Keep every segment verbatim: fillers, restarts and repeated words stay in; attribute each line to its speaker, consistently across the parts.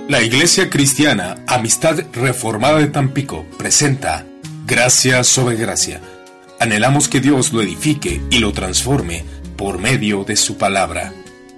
Speaker 1: La Iglesia Cristiana Amistad Reformada de Tampico presenta Gracia sobre Gracia. Anhelamos que Dios lo edifique y lo transforme por medio de su palabra.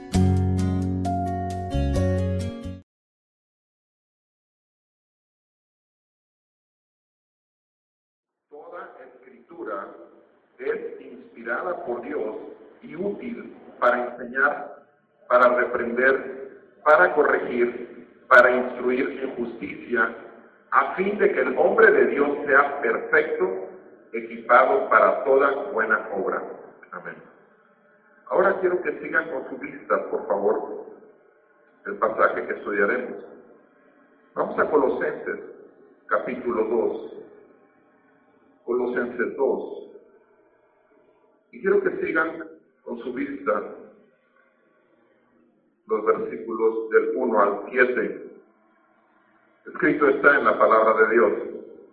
Speaker 2: Toda escritura es inspirada por Dios y útil para enseñar, para reprender, para corregir, para instruir en justicia, a fin de que el hombre de Dios sea perfecto, equipado para toda buena obra. Amén. Ahora quiero que sigan con su vista, por favor, el pasaje que estudiaremos. Vamos a Colosenses, capítulo dos. Colosenses dos. Y quiero que sigan con su vista los versículos del uno al siete. Escrito está en la palabra de Dios.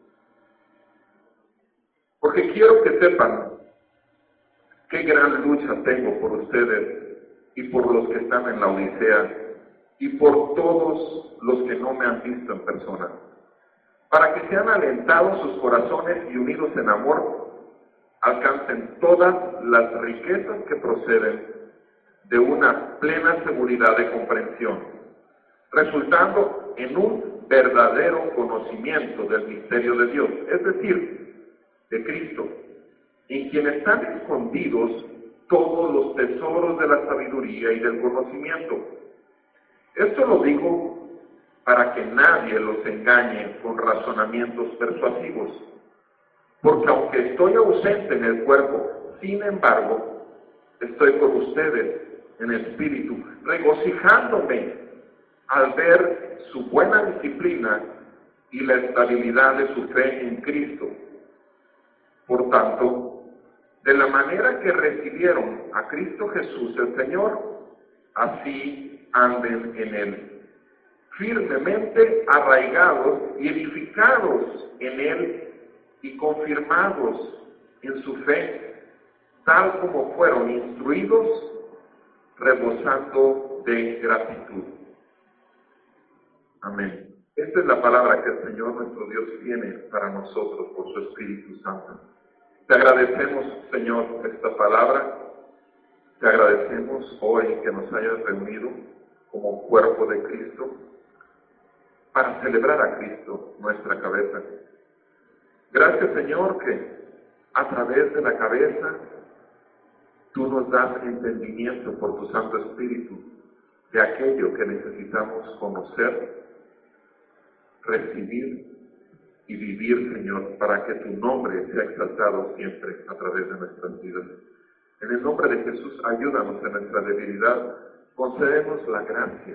Speaker 2: Porque quiero que sepan qué gran lucha tengo por ustedes y por los que están en la Odisea y por todos los que no me han visto en persona, para que sean alentados sus corazones y unidos en amor, alcancen todas las riquezas que proceden de una plena seguridad de comprensión, resultando en un verdadero conocimiento del misterio de Dios, es decir, de Cristo, en quien están escondidos todos los tesoros de la sabiduría y del conocimiento. Esto lo digo para que nadie los engañe con razonamientos persuasivos, porque aunque estoy ausente en el cuerpo, sin embargo, estoy con ustedes en espíritu, regocijándome al ver su buena disciplina y la estabilidad de su fe en Cristo. Por tanto, de la manera que recibieron a Cristo Jesús el Señor, así anden en Él, firmemente arraigados y edificados en Él y confirmados en su fe, tal como fueron instruidos, rebosando de gratitud. Amén. Esta es la palabra que el Señor nuestro Dios tiene para nosotros por su Espíritu Santo. Te agradecemos, Señor, esta palabra. Te agradecemos hoy que nos hayas reunido como cuerpo de Cristo para celebrar a Cristo, nuestra cabeza. Gracias, Señor, que a través de la cabeza tú nos das entendimiento por tu Santo Espíritu de aquello que necesitamos conocer, recibir y vivir, Señor, para que tu nombre sea exaltado siempre a través de nuestras vidas. En el nombre de Jesús, ayúdanos en nuestra debilidad, concédenos la gracia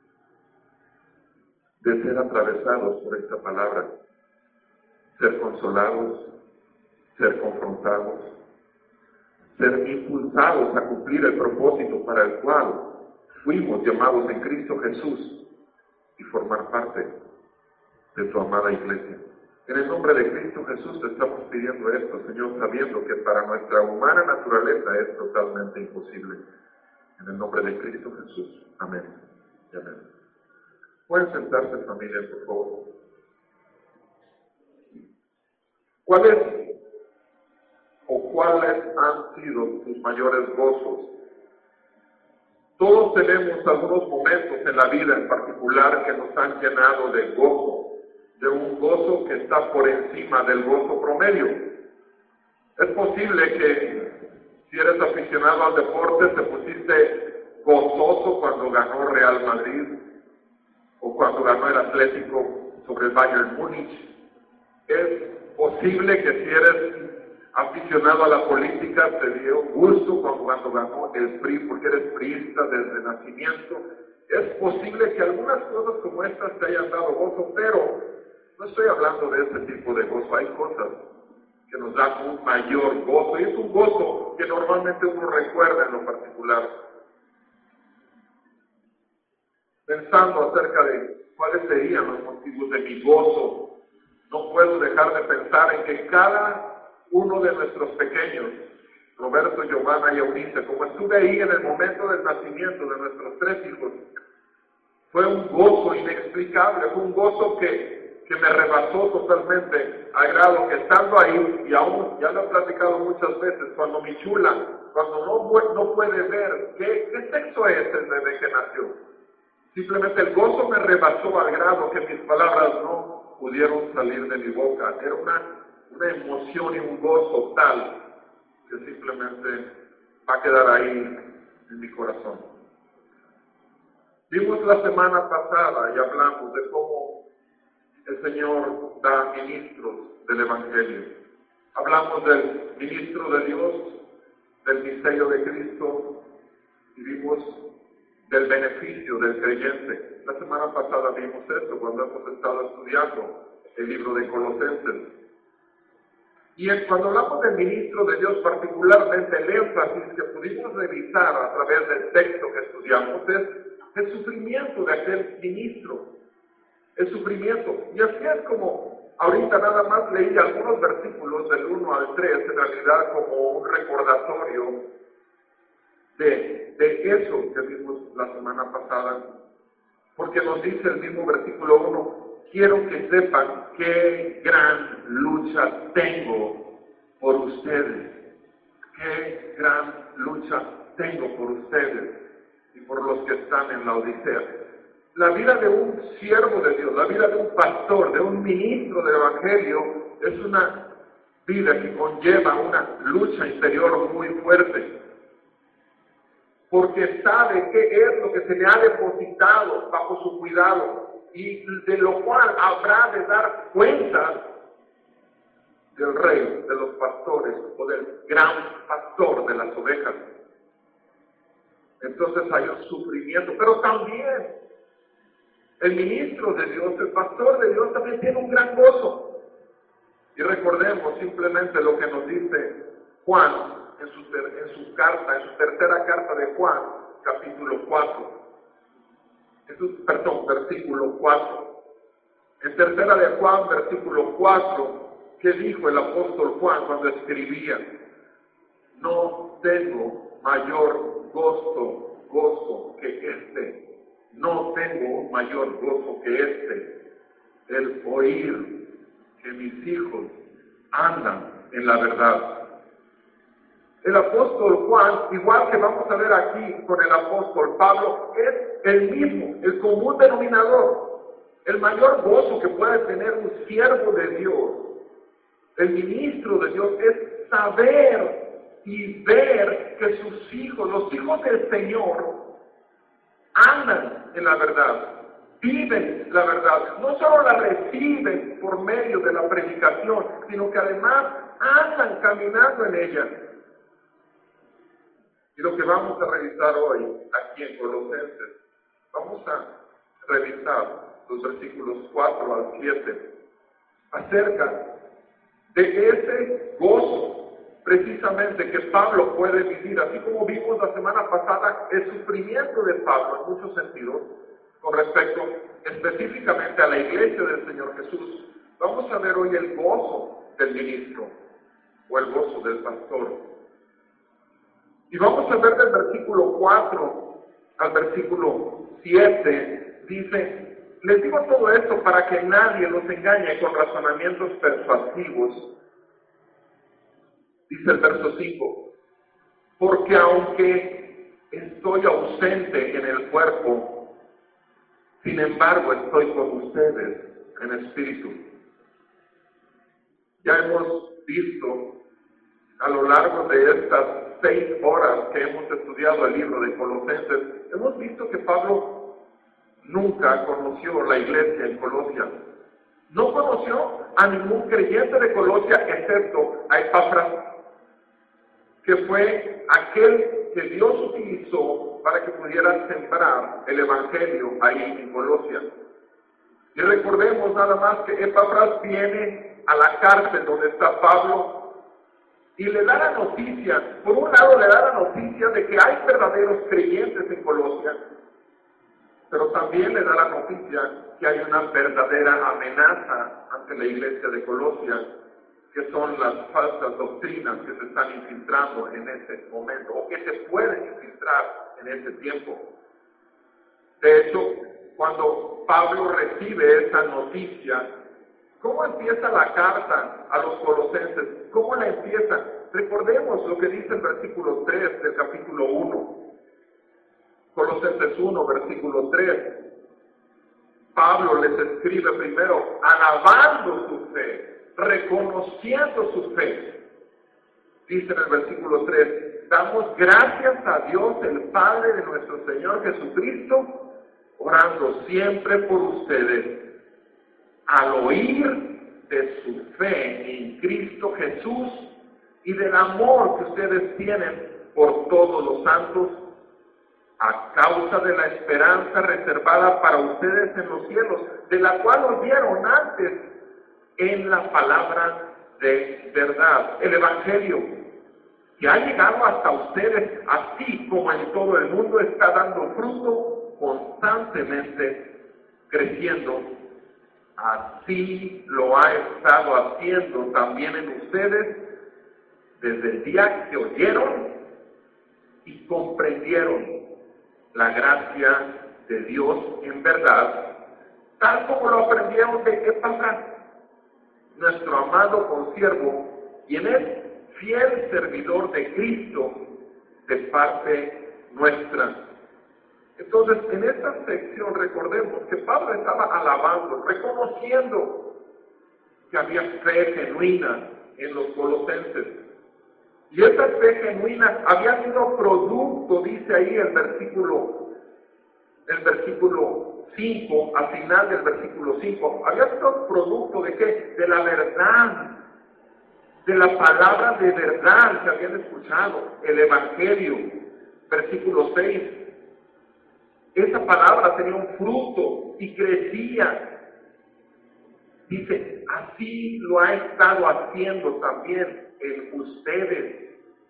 Speaker 2: de ser atravesados por esta palabra, ser consolados, ser confrontados, ser impulsados a cumplir el propósito para el cual fuimos llamados en Cristo Jesús y formar parte de tu amada iglesia. En el nombre de Cristo Jesús te estamos pidiendo esto, Señor, sabiendo que para nuestra humana naturaleza es totalmente imposible. En el nombre de Cristo Jesús. Amén y amén. Pueden sentarse, familia, por favor. ¿Cuáles o cuáles han sido tus mayores gozos? Todos tenemos algunos momentos en la vida en particular que nos han llenado de gozo, de un gozo que está por encima del gozo promedio. Es posible que si eres aficionado al deporte te pusiste gozoso cuando ganó Real Madrid o cuando ganó el Atlético sobre el Bayern Múnich. Es posible que si eres aficionado a la política te dio gusto cuando, cuando ganó el P R I porque eres priista desde nacimiento. Es posible que algunas cosas como estas te hayan dado gozo, pero no estoy hablando de ese tipo de gozo. Hay cosas que nos dan un mayor gozo y es un gozo que normalmente uno recuerda en lo particular. Pensando acerca de cuáles serían los motivos de mi gozo, no puedo dejar de pensar en que cada uno de nuestros pequeños, Roberto, Giovanna y Eunice, como estuve ahí en el momento del nacimiento de nuestros tres hijos, Fue un gozo inexplicable, fue un gozo que, que me rebasó totalmente, al grado que estando ahí, y aún ya lo he platicado muchas veces, cuando mi chula, cuando no, no puede ver qué, qué sexo es el bebé que nació, simplemente el gozo me rebasó al grado que mis palabras no pudieron salir de mi boca. Era una, una emoción y un gozo tal que simplemente va a quedar ahí en mi corazón. Vimos la semana pasada y hablamos de cómo el Señor da ministros del Evangelio. Hablamos del ministro de Dios, del misterio de Cristo, y vimos del beneficio del creyente. La semana pasada vimos esto cuando hemos estado estudiando el libro de Colosenses. Y cuando hablamos del ministro de Dios, particularmente el énfasis que pudimos revisar a través del texto que estudiamos es el sufrimiento de aquel ministro, el sufrimiento. Y así es como ahorita nada más leí algunos versículos del uno al tres, en realidad como un recordatorio de, de eso que vimos la semana pasada, porque nos dice el mismo versículo uno, quiero que sepan qué gran lucha tengo por ustedes, qué gran lucha tengo por ustedes y por los que están en la Odisea. La vida de un siervo de Dios, la vida de un pastor, de un ministro del Evangelio, es una vida que conlleva una lucha interior muy fuerte, porque sabe qué es lo que se le ha depositado bajo su cuidado y de lo cual habrá de dar cuenta del rey, de los pastores o del gran pastor de las ovejas. Entonces hay un sufrimiento, pero también el ministro de Dios, el pastor de Dios también tiene un gran gozo. Y recordemos simplemente lo que nos dice Juan en su, ter, en su carta, en su tercera carta de Juan, capítulo cuatro. Su, perdón, versículo cuatro. En tercera de Juan, versículo cuatro, ¿qué dijo el apóstol Juan cuando escribía? No tengo mayor gozo, gozo que este. No tengo mayor gozo que este. El oír que mis hijos andan en la verdad. El apóstol Juan, igual que vamos a ver aquí con el apóstol Pablo, es el mismo, el común denominador. El mayor gozo que puede tener un siervo de Dios, el ministro de Dios, es saber y ver que sus hijos, los hijos del Señor, andan en la verdad, viven la verdad. No solo la reciben por medio de la predicación, sino que además andan caminando en ella. Y lo que vamos a revisar hoy aquí en Colosenses, vamos a revisar los versículos cuatro al siete acerca de ese gozo precisamente que Pablo puede vivir, así como vimos la semana pasada el sufrimiento de Pablo en muchos sentidos con respecto específicamente a la iglesia del Señor Jesús. Vamos a ver hoy el gozo del ministro o el gozo del pastor. Y vamos a ver del versículo cuatro al versículo siete, dice, les digo todo esto para que nadie los engañe con razonamientos persuasivos. Dice el verso cinco, porque aunque estoy ausente en el cuerpo, sin embargo estoy con ustedes en espíritu. Ya hemos visto a lo largo de estas seis horas que hemos estudiado el libro de Colosenses, hemos visto que Pablo nunca conoció la iglesia en Colosia. No conoció a ningún creyente de Colosia excepto a Epafras, que fue aquel que Dios utilizó para que pudiera sembrar el evangelio ahí en Colosia. Y recordemos nada más que Epafras viene a la cárcel donde está Pablo y le da la noticia, por un lado le da la noticia de que hay verdaderos creyentes en Colosia, pero también le da la noticia que hay una verdadera amenaza ante la iglesia de Colosia, que son las falsas doctrinas que se están infiltrando en ese momento, o que se pueden infiltrar en ese tiempo. De hecho, cuando Pablo recibe esa noticia, ¿cómo empieza la carta a los colosenses? ¿Cómo la empieza? Recordemos lo que dice el versículo tres del capítulo uno. Colosenses uno, versículo tres. Pablo les escribe primero alabando su fe, reconociendo su fe. Dice en el versículo tres, damos gracias a Dios, el Padre de nuestro Señor Jesucristo, orando siempre por ustedes, al oír de su fe en Cristo Jesús y del amor que ustedes tienen por todos los santos, a causa de la esperanza reservada para ustedes en los cielos, de la cual oyeron antes en la palabra de verdad, el Evangelio, que ha llegado hasta ustedes, así como en todo el mundo está dando fruto constantemente, creciendo. Así lo ha estado haciendo también en ustedes desde el día que oyeron y comprendieron la gracia de Dios en verdad, tal como lo aprendieron de Epafras, nuestro amado consiervo, quien es fiel servidor de Cristo de parte nuestra. Entonces, en esta sección recordemos que Pablo estaba alabando, reconociendo que había fe genuina en los colosenses. Y esa fe genuina había sido producto, dice ahí el versículo, el versículo cinco, al final del versículo cinco, había sido producto de qué? De la verdad, de la palabra de verdad que habían escuchado, el Evangelio. Versículo seis, esa palabra tenía un fruto y crecía. Dice, así lo ha estado haciendo también en ustedes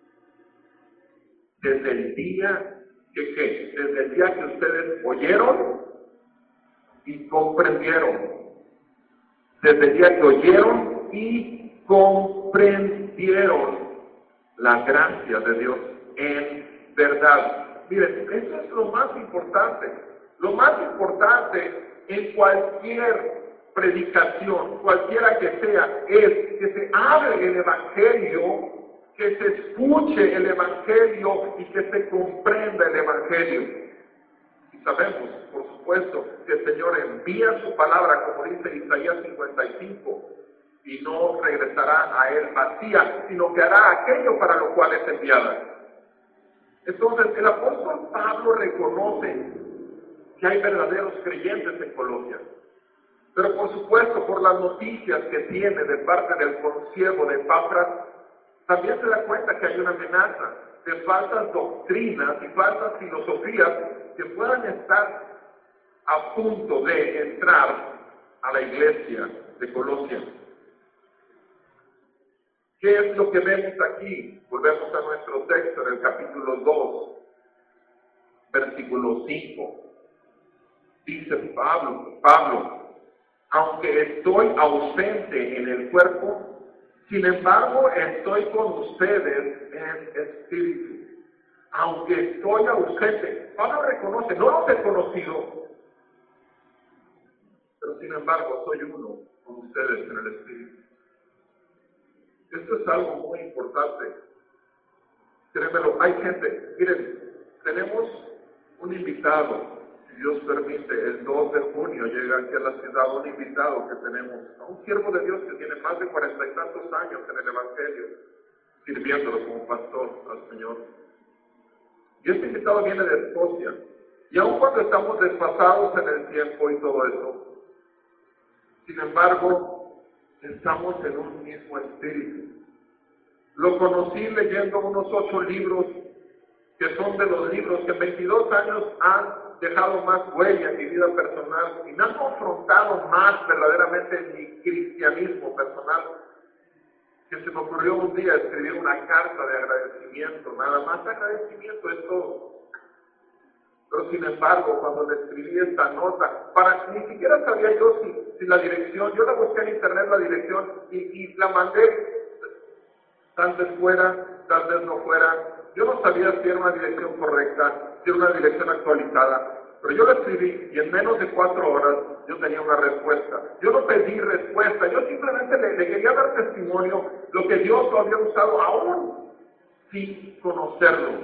Speaker 2: desde el día que, ¿qué? Desde el día que ustedes oyeron y comprendieron. Desde el día que oyeron y comprendieron la gracia de Dios en verdad. Miren, eso es lo más importante. Lo más importante en cualquier predicación, cualquiera que sea, es que se hable el Evangelio, que se escuche el Evangelio y que se comprenda el Evangelio. Y sabemos, por supuesto, que el Señor envía su palabra, como dice Isaías cincuenta y cinco, y no regresará a él vacía, sino que hará aquello para lo cual es enviada. Entonces, el apóstol Pablo reconoce que hay verdaderos creyentes en Colosia. Pero por supuesto, por las noticias que tiene de parte del consiervo de Epafras, también se da cuenta que hay una amenaza de falsas doctrinas y falsas filosofías que puedan estar a punto de entrar a la iglesia de Colosia. ¿Qué es lo que vemos aquí? Volvemos a nuestro texto en el capítulo dos, versículo cinco. Dice Pablo, Pablo, aunque estoy ausente en el cuerpo, sin embargo estoy con ustedes en espíritu. Aunque estoy ausente, Pablo reconoce, no los he conocido, pero sin embargo soy uno con ustedes en el espíritu. Esto es algo muy importante. Créemelo, hay gente, miren, tenemos un invitado, si Dios permite, el dos de junio llega aquí a la ciudad un invitado que tenemos, a un siervo de Dios que tiene más de cuarenta y tantos años en el Evangelio, sirviéndolo como pastor al Señor. Y este invitado viene de Escocia, y aun cuando estamos desfasados en el tiempo y todo eso, sin embargo, estamos en un mismo espíritu. Lo conocí leyendo unos ocho libros que son de los libros que en veintidós años han dejado más huella en mi vida personal y me han confrontado más verdaderamente en mi cristianismo personal, que se me ocurrió un día escribir una carta de agradecimiento, nada más agradecimiento es todo. Pero sin embargo, cuando le escribí esta nota, para ni siquiera sabía yo si, si la dirección, yo la busqué en internet la dirección y, y la mandé, tal vez fuera, tal vez no fuera. Yo no sabía si era una dirección correcta, si era una dirección actualizada. Pero yo lo escribí y en menos de cuatro horas yo tenía una respuesta. Yo no pedí respuesta, yo simplemente le, le quería dar testimonio lo que Dios lo había usado aún sin conocerlo.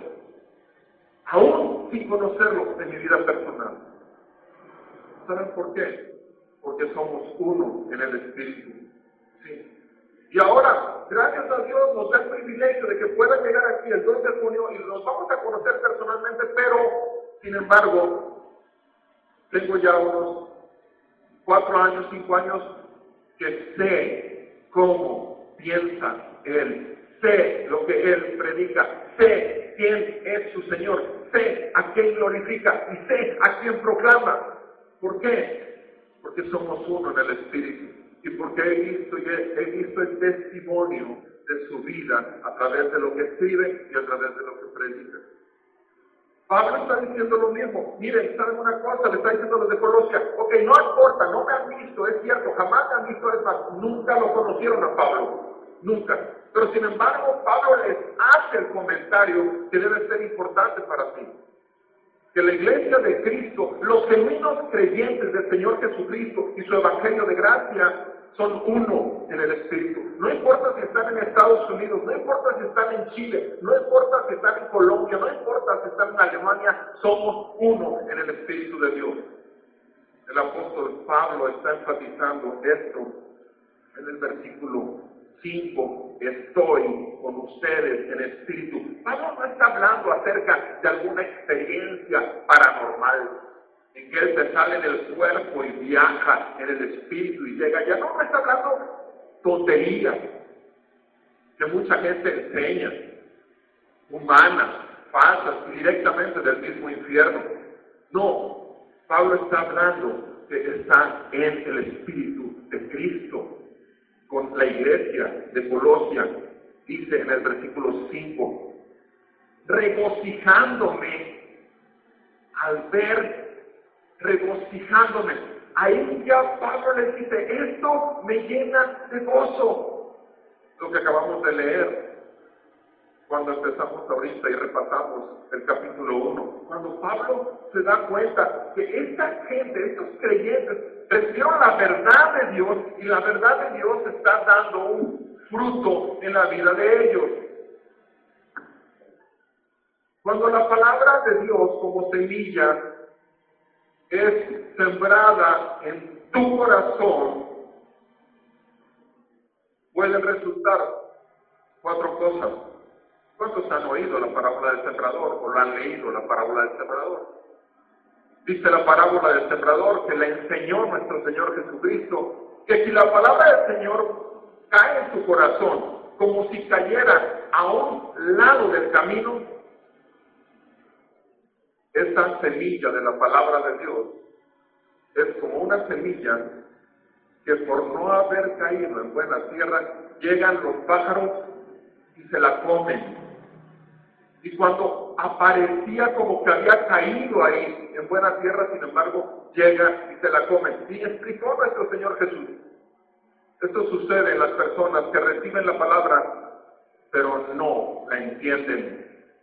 Speaker 2: Aún sin conocerlo en mi vida personal. ¿Saben por qué? Porque somos uno en el Espíritu. Sí. Y ahora, gracias a Dios, nos da el privilegio de que pueda llegar aquí el dos de junio y nos vamos a conocer personalmente, pero, sin embargo, tengo ya unos cuatro años, cinco años, que sé cómo piensa Él, sé lo que Él predica, sé quién es su Señor, sé a quién glorifica y sé a quién proclama. ¿Por qué? Porque somos uno en el Espíritu y porque he visto, y he, he visto el testimonio de su vida a través de lo que escribe y a través de lo que predica. Pablo está diciendo lo mismo. Miren, ¿saben una cosa? Le está diciendo a los de Colosia, ok, no importa, no me han visto, es cierto, jamás me han visto, es más, nunca lo conocieron a Pablo, nunca. Pero sin embargo, Pablo les hace el comentario que debe ser importante para ti. Que la iglesia de Cristo, los genuinos creyentes del Señor Jesucristo y su evangelio de gracia, son uno en el Espíritu. No importa si están en Estados Unidos, no importa si están en Chile, no importa si están en Colombia, no importa si están en Alemania, somos uno en el Espíritu de Dios. El apóstol Pablo está enfatizando esto en el versículo cinco. Estoy con ustedes en espíritu. Pablo no está hablando acerca de alguna experiencia paranormal, en que él se sale del cuerpo y viaja en el espíritu y llega allá. No, no está hablando tonterías que mucha gente enseña, humanas, falsas y directamente del mismo infierno. No, Pablo está hablando que está en el espíritu de Cristo con la iglesia de Colosia. Dice en el versículo cinco, regocijándome al ver regocijándome. Ahí ya Pablo les dice, esto me llena de gozo. Lo que acabamos de leer, cuando empezamos ahorita y repasamos el capítulo uno. Cuando Pablo se da cuenta que esta gente, estos creyentes, recibieron la verdad de Dios y la verdad de Dios está dando un fruto en la vida de ellos. Cuando la palabra de Dios como semilla es sembrada en tu corazón, pueden resultar cuatro cosas. ¿Cuántos han oído la parábola del sembrador o la han leído la parábola del sembrador? Dice la parábola del sembrador que la enseñó nuestro Señor Jesucristo, que si la palabra del Señor cae en tu corazón como si cayera a un lado del camino, esa semilla de la palabra de Dios es como una semilla que por no haber caído en buena tierra, llegan los pájaros y se la comen. Y cuando aparecía como que había caído ahí en buena tierra, sin embargo, llega y se la comen. Y explicó nuestro Señor Jesús. Esto sucede en las personas que reciben la palabra, pero no la entienden.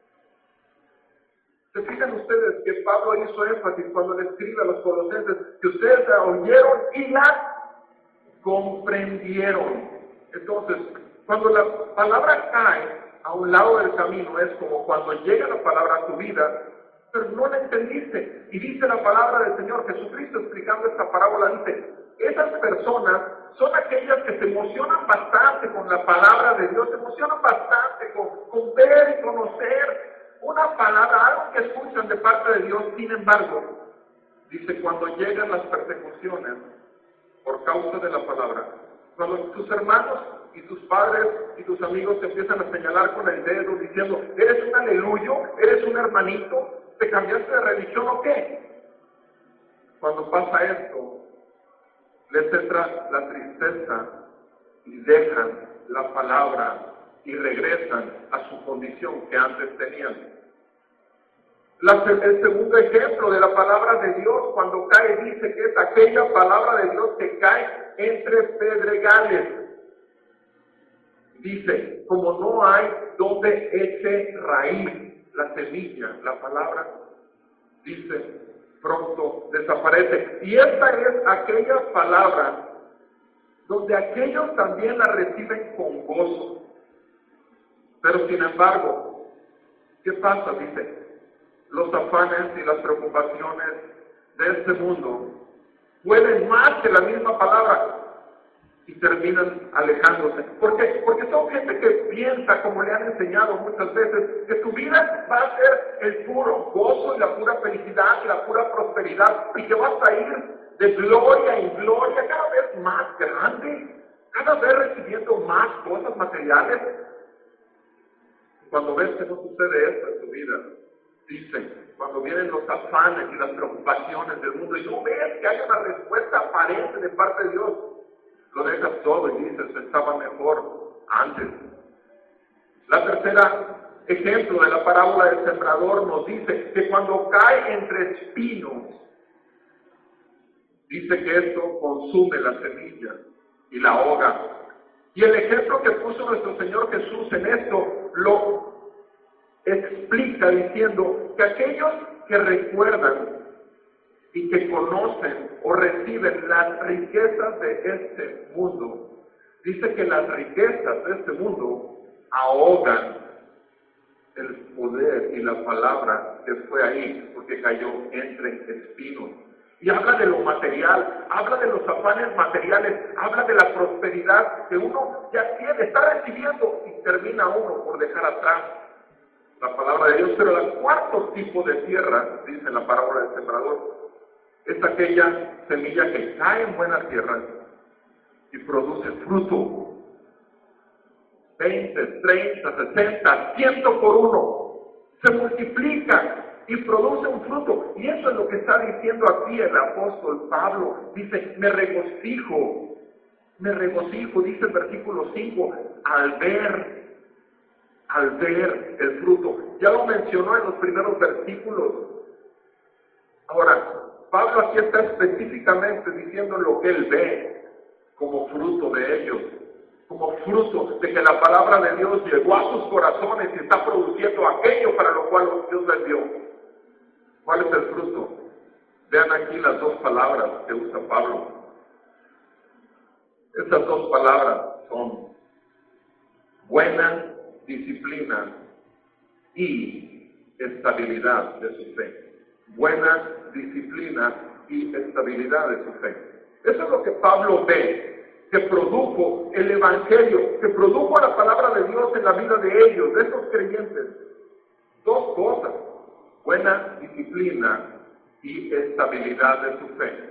Speaker 2: ¿Se fijan ustedes que Pablo hizo énfasis cuando le escribe a los colosenses que ustedes la oyeron y la comprendieron? Entonces, cuando la palabra cae a un lado del camino, es como cuando llega la palabra a tu vida, pero no la entendiste. Y dice la palabra del Señor Jesucristo explicando esta parábola, dice, esas personas son aquellas que se emocionan bastante con la palabra de Dios, se emocionan bastante con, con ver y conocer una palabra, algo que escuchan de parte de Dios. Sin embargo, dice, cuando llegan las persecuciones por causa de la palabra, cuando tus hermanos y tus padres y tus amigos te empiezan a señalar con el dedo diciendo, eres un aleluyo, eres un hermanito, te cambiaste de religión o qué. Cuando pasa esto, les entra la tristeza y dejan la palabra y regresan a su condición que antes tenían. La, el segundo ejemplo de la palabra de Dios cuando cae dice que es aquella palabra de Dios que cae entre pedregales. Dice, como no hay donde eche raíz la semilla, la palabra, dice, pronto desaparece. Y esta es aquella palabra donde aquellos también la reciben con gozo. Pero sin embargo, ¿qué pasa? Dice, los afanes y las preocupaciones de este mundo pueden más que la misma palabra y terminan alejándose. ¿Por qué? Porque son gente que piensa, como le han enseñado muchas veces, que tu vida va a ser el puro gozo y la pura felicidad y la pura prosperidad y que vas a ir de gloria en gloria cada vez más grande, cada vez recibiendo más cosas materiales. Cuando ves que no sucede esto en tu vida, dicen, cuando vienen los afanes y las preocupaciones del mundo y no ves que hay una respuesta aparente de parte de Dios, lo dejas todo y dices, estaba mejor antes. La tercera ejemplo de la parábola del sembrador nos dice que cuando cae entre espinos, dice que esto consume la semilla y la ahoga. Y el ejemplo que puso nuestro Señor Jesús en esto lo explica diciendo que aquellos que recuerdan y que conocen o reciben las riquezas de este mundo, dice que las riquezas de este mundo ahogan el poder y la palabra que fue ahí, porque cayó entre espinos. Y habla de lo material, habla de los afanes materiales, habla de la prosperidad que uno ya tiene, está recibiendo y termina uno por dejar atrás la palabra de Dios. Pero el cuarto tipo de tierra, dice en la parábola del sembrador, es aquella semilla que cae en buena tierra y produce fruto. veinte, treinta, sesenta, cien por uno. Se multiplica y produce un fruto. Y eso es lo que está diciendo aquí el apóstol Pablo. Dice, me regocijo, me regocijo, dice el versículo cinco, al ver, al ver el fruto. Ya lo mencionó en los primeros versículos. Ahora, Pablo aquí está específicamente diciendo lo que él ve como fruto de ellos, como fruto de que la palabra de Dios llegó a sus corazones y está produciendo aquello para lo cual Dios les dio. ¿Cuál es el fruto? Vean aquí las dos palabras que usa Pablo. Esas dos palabras son buena disciplina y estabilidad de su fe. Buena disciplina y estabilidad de su fe. Eso es lo que Pablo ve, que produjo el Evangelio, que produjo la palabra de Dios en la vida de ellos, de esos creyentes. Dos cosas, buena disciplina y estabilidad de su fe.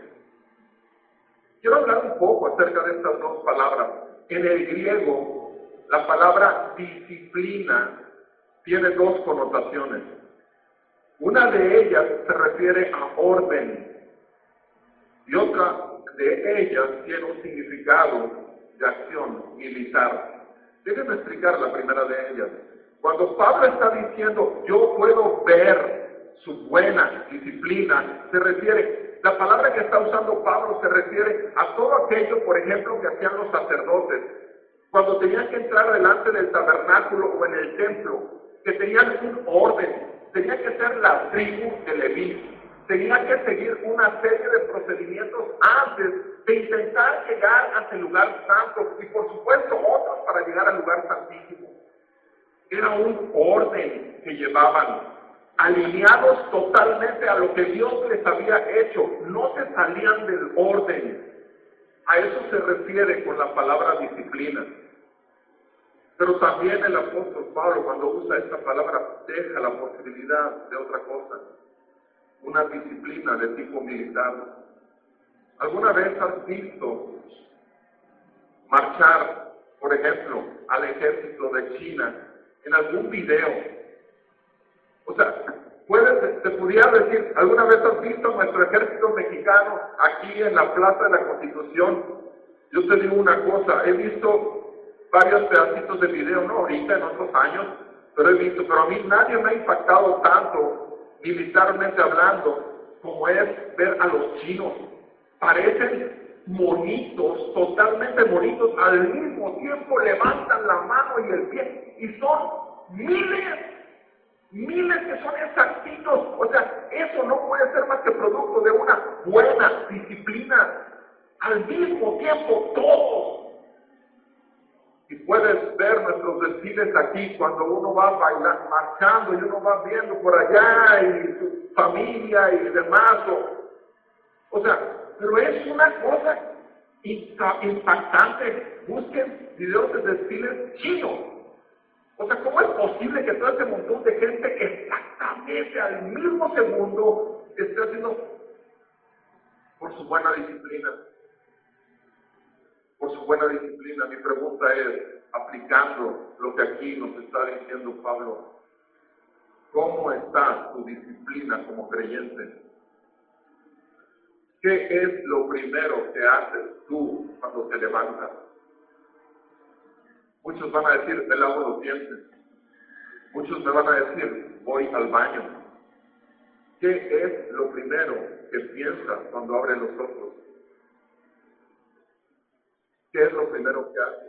Speaker 2: Quiero hablar un poco acerca de estas dos palabras. En el griego, la palabra disciplina tiene dos connotaciones. Una de ellas se refiere a orden y otra de ellas tiene un significado de acción militar. Déjenme explicar la primera de ellas. Cuando Pablo está diciendo, yo puedo ver su buena disciplina, se refiere, la palabra que está usando Pablo se refiere a todo aquello, por ejemplo, que hacían los sacerdotes. Cuando tenían que entrar delante del tabernáculo o en el templo, que tenían un orden, tenía que ser la tribu de Leví, tenía que seguir una serie de procedimientos antes de intentar llegar hasta el lugar santo y por supuesto otros para llegar al lugar santísimo. Era un orden que llevaban, alineados totalmente a lo que Dios les había hecho, no se salían del orden. A eso se refiere con la palabra disciplina. Pero también el apóstol Pablo, cuando usa esta palabra, deja la posibilidad de otra cosa, una disciplina de tipo militar. ¿Alguna vez has visto marchar, por ejemplo, al ejército de China en algún video? O sea, puedes, te pudiera decir, ¿alguna vez has visto nuestro ejército mexicano aquí en la Plaza de la Constitución? Yo te digo una cosa, he visto varios pedacitos de video, no ahorita, en otros años, pero he visto, pero a mí nadie me ha impactado tanto, militarmente hablando, como es ver a los chinos. Parecen monitos, totalmente monitos, al mismo tiempo levantan la mano y el pie, y son miles, miles que son exactitos. O sea, eso no puede ser más que producto de una buena disciplina. Al mismo tiempo, todos. Y puedes ver nuestros desfiles aquí cuando uno va bailando, marchando y uno va viendo por allá y su familia y demás. O, o sea, pero es una cosa impactante. Busquen videos de desfiles chinos. O sea, ¿cómo es posible que todo ese montón de gente exactamente al mismo segundo esté haciendo por su buena disciplina? Por su buena disciplina. Mi pregunta es, aplicando lo que aquí nos está diciendo Pablo, ¿cómo está tu disciplina como creyente? ¿Qué es lo primero que haces tú cuando te levantas? Muchos van a decir, me lavo los dientes. Muchos me van a decir, voy al baño. ¿Qué es lo primero que piensas cuando abres los ojos? ¿Qué es lo primero que haces?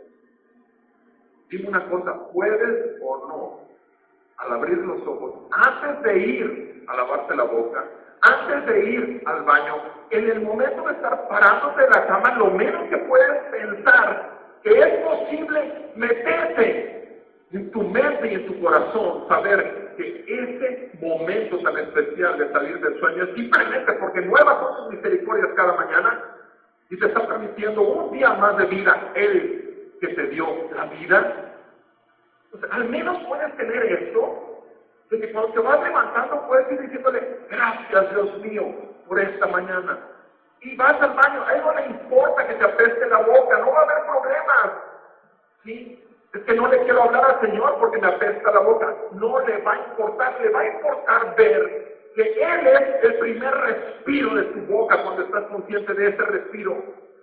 Speaker 2: Dime una cosa, ¿puedes o no, al abrir los ojos, antes de ir a lavarte la boca, antes de ir al baño, en el momento de estar parándote de la cama, lo menos que puedes pensar que es posible meterte en tu mente y en tu corazón, saber que ese momento tan especial de salir del sueño es simplemente porque nuevas son sus misericordias cada mañana y te está permitiendo un día más de vida, Él que te dio la vida. O sea, al menos puedes tener esto, de que cuando te vas levantando puedes ir diciéndole, gracias Dios mío por esta mañana. Y vas al baño, a él no le importa que te apeste la boca, no va a haber problemas. ¿Sí? Es que no le quiero hablar al Señor porque me apesta la boca. No le va a importar, le va a importar ver que Él es el primer respiro de tu boca cuando estás consciente de ese respiro.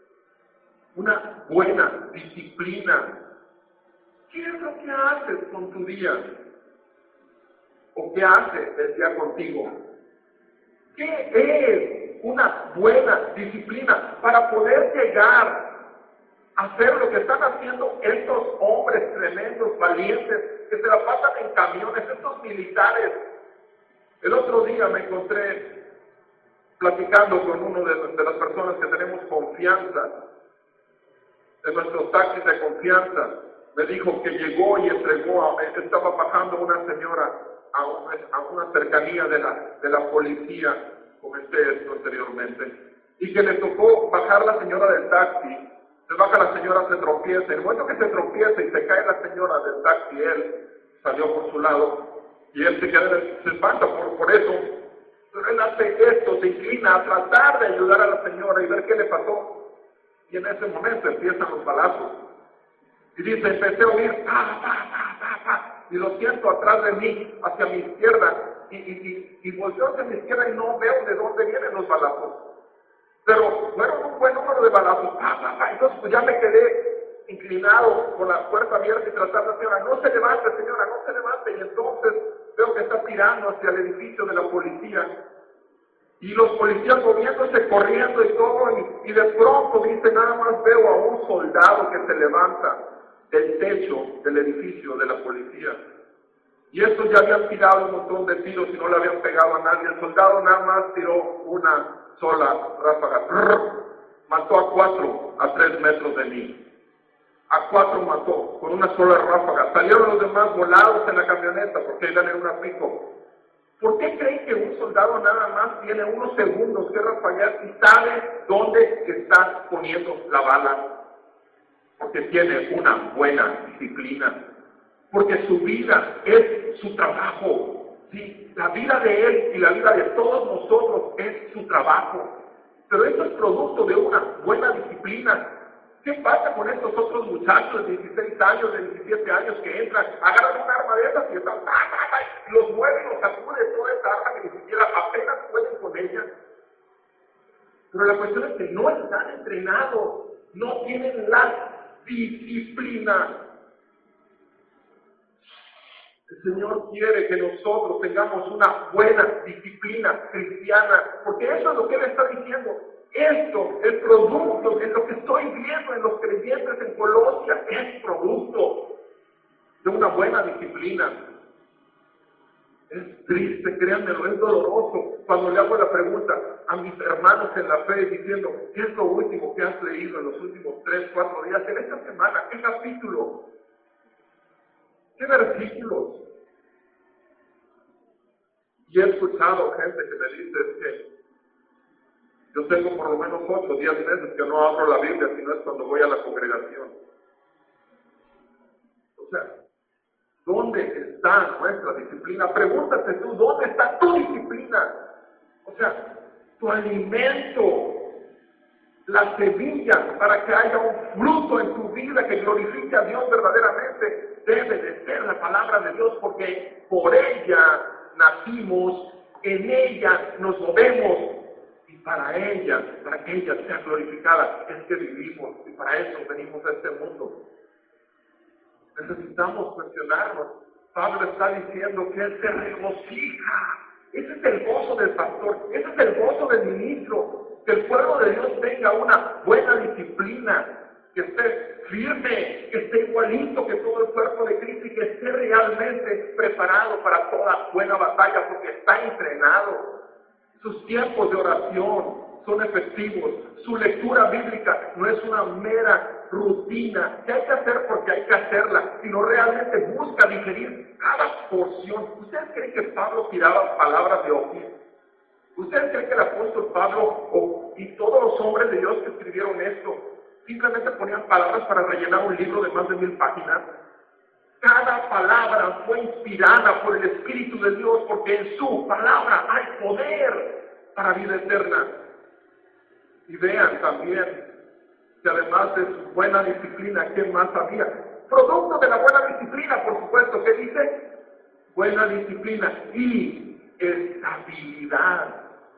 Speaker 2: Una buena disciplina. ¿Qué es lo que haces con tu día? ¿O qué hace el día contigo? ¿Qué es una buena disciplina para poder llegar a hacer lo que están haciendo estos hombres tremendos, valientes, que se la pasan en camiones, estos militares? El otro día me encontré platicando con uno de, de las personas que tenemos confianza, de nuestros taxis de confianza. Me dijo que llegó y entregó, a, estaba bajando una señora a una, a una cercanía de la, de la policía, comenté esto anteriormente, y que le tocó bajar la señora del taxi. Se baja la señora, se tropieza, en el momento que se tropieza y se cae la señora del taxi, él salió por su lado, y él se queda, se espanta por, por eso, pero él hace esto, se inclina a tratar de ayudar a la señora y ver qué le pasó, y en ese momento empiezan los balazos, y dice, empecé a oír, pa, pa, pa, pa, pa, y lo siento atrás de mí, hacia mi izquierda, y, y, y, y volteo hacia mi izquierda y no veo de dónde vienen los balazos. Pero fueron un buen número de balazos, pa, pa, pa. Entonces pues ya me quedé inclinado con la puerta abierta y tratando a la señora, no se levante señora, no se levante, y entonces veo que está tirando hacia el edificio de la policía, y los policías moviéndose, corriendo y todo, y, y de pronto dice, nada más veo a un soldado que se levanta del techo del edificio de la policía, y estos ya habían tirado un montón de tiros y no le habían pegado a nadie. El soldado nada más tiró una sola ráfaga, mató a cuatro a tres metros de mí, a cuatro mató con una sola ráfaga. Salieron los demás volados en la camioneta porque iban en una pico. ¿Por qué creen que un soldado nada más tiene unos segundos que rafaguear y sabe dónde está poniendo la bala? Porque tiene una buena disciplina, porque su vida es su trabajo. Sí, la vida de él y la vida de todos nosotros es su trabajo. Pero esto es producto de una buena disciplina. ¿Qué pasa con estos otros muchachos de dieciséis años, de diecisiete años que entran, agarran un arma de esas y están, ¡ah, ah, ah! Los mueven, los sacuden toda esa arma que ni siquiera apenas pueden con ella? Pero la cuestión es que no están entrenados, no tienen la disciplina. El Señor quiere que nosotros tengamos una buena disciplina cristiana, porque eso es lo que Él está diciendo. Esto, el producto, en lo que estoy viendo en los creyentes en Colosia, es producto de una buena disciplina. Es triste, créanmelo, es doloroso. Cuando le hago la pregunta a mis hermanos en la fe diciendo, ¿qué es lo último que has leído en los últimos tres, cuatro días, en esta semana? ¿Qué capítulo? ¿Qué versículos? Y he escuchado gente que me dice que yo tengo por lo menos ocho o diez meses que no abro la Biblia, sino es cuando voy a la congregación. O sea, ¿dónde está nuestra disciplina? Pregúntate tú, ¿dónde está tu disciplina? O sea, tu alimento, la semilla para que haya un fruto en tu vida que glorifique a Dios verdaderamente, debe de ser la palabra de Dios, porque por ella nacimos, en ella nos movemos, y para ella, para que ella sea glorificada, es que vivimos, y para eso venimos a este mundo. Necesitamos cuestionarnos. Pablo está diciendo que él se regocija. Ese es el gozo del pastor, ese es el gozo del ministro, que el pueblo de Dios tenga una buena disciplina, que esté firme, que esté igualito que todo el cuerpo de Cristo y que esté realmente preparado para toda buena batalla, porque está entrenado. Sus tiempos de oración son efectivos. Su lectura bíblica no es una mera rutina que hay que hacer porque hay que hacerla, sino realmente busca digerir cada porción. ¿Ustedes creen que Pablo tiraba palabras de Oquis? ¿Ustedes creen que el apóstol Pablo o, y todos los hombres de Dios que escribieron esto simplemente ponían palabras para rellenar un libro de más de mil páginas? Cada palabra fue inspirada por el Espíritu de Dios, porque en su palabra hay poder para vida eterna. Y vean también que además de su buena disciplina, ¿qué más había? Producto de la buena disciplina, por supuesto, ¿qué dice? Buena disciplina y estabilidad.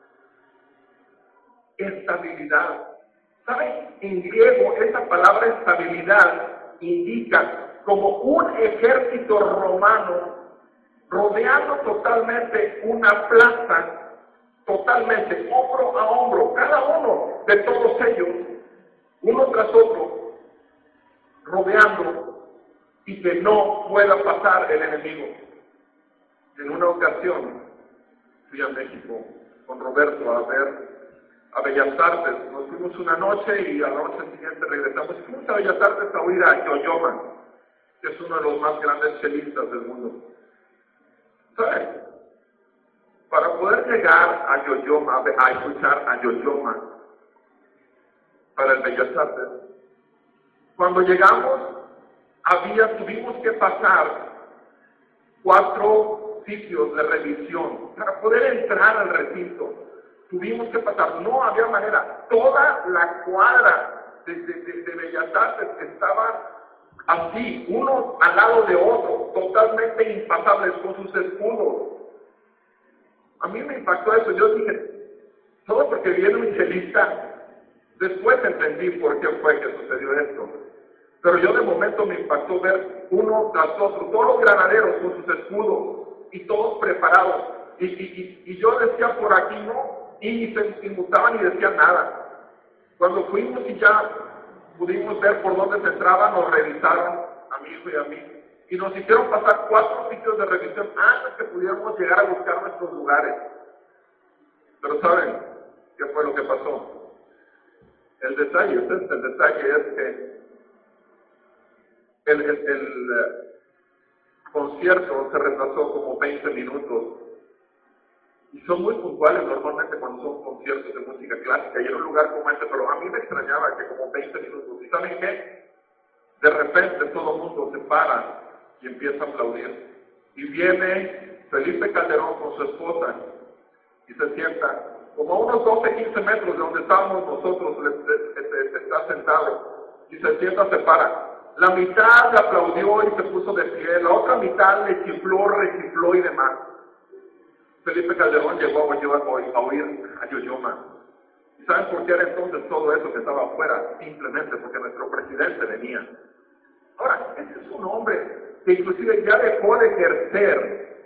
Speaker 2: Estabilidad. ¿Saben? En griego, esa palabra estabilidad indica como un ejército romano rodeando totalmente una plaza, totalmente, hombro a hombro, cada uno de todos ellos, uno tras otro, rodeando y que no pueda pasar el enemigo. En una ocasión fui a México con Roberto a ver a Bellas Artes. Nos fuimos una noche y a la noche siguiente regresamos. Fuimos a Bellas Artes a oír a Yo-Yo Ma, que es uno de los más grandes chelistas del mundo. ¿Saben? Para poder llegar a Yo-Yo Ma, a escuchar a Yo-Yo Ma para el Bellas Artes, cuando llegamos, había, tuvimos que pasar cuatro sitios de revisión para poder entrar al recinto. Tuvimos que pasar, no había manera. Toda la cuadra de, de, de, de Bellas Artes estaba así, uno al lado de otro, totalmente impasables con sus escudos. A mí me impactó eso. Yo dije, todo porque viene un chelista. Después entendí por qué fue que sucedió esto. Pero yo de momento me impactó ver uno tras otro, todos los granaderos con sus escudos y todos preparados. Y, y, y, y yo decía por aquí no, y ni se inmutaban ni decían nada. Cuando fuimos y ya pudimos ver por dónde se entraba, nos revisaron a mi hijo y a mí. Y nos hicieron pasar cuatro sitios de revisión antes que pudiéramos llegar a buscar nuestros lugares. Pero ¿saben qué fue lo que pasó? El detalle, este es el detalle es que el, el, el eh, concierto se retrasó como veinte minutos. Y son muy puntuales normalmente cuando son conciertos de música clásica. Y en un lugar como este, pero a mí me extrañaba que como veinte minutos. ¿Y saben qué? De repente todo el mundo se para y empieza a aplaudir. Y viene Felipe Calderón con su esposa y se sienta como a unos doce, quince metros de donde estábamos nosotros, le, le, le, le, está sentado. Y se sienta, se para. La mitad le aplaudió y se puso de pie. La otra mitad le chifló, rechifló y demás. Felipe Calderón llegó a, a oír a Yo-Yo Ma. ¿Y saben por qué era entonces todo eso que estaba afuera? Simplemente porque nuestro presidente venía. Ahora, ese es un hombre que inclusive ya dejó de ejercer.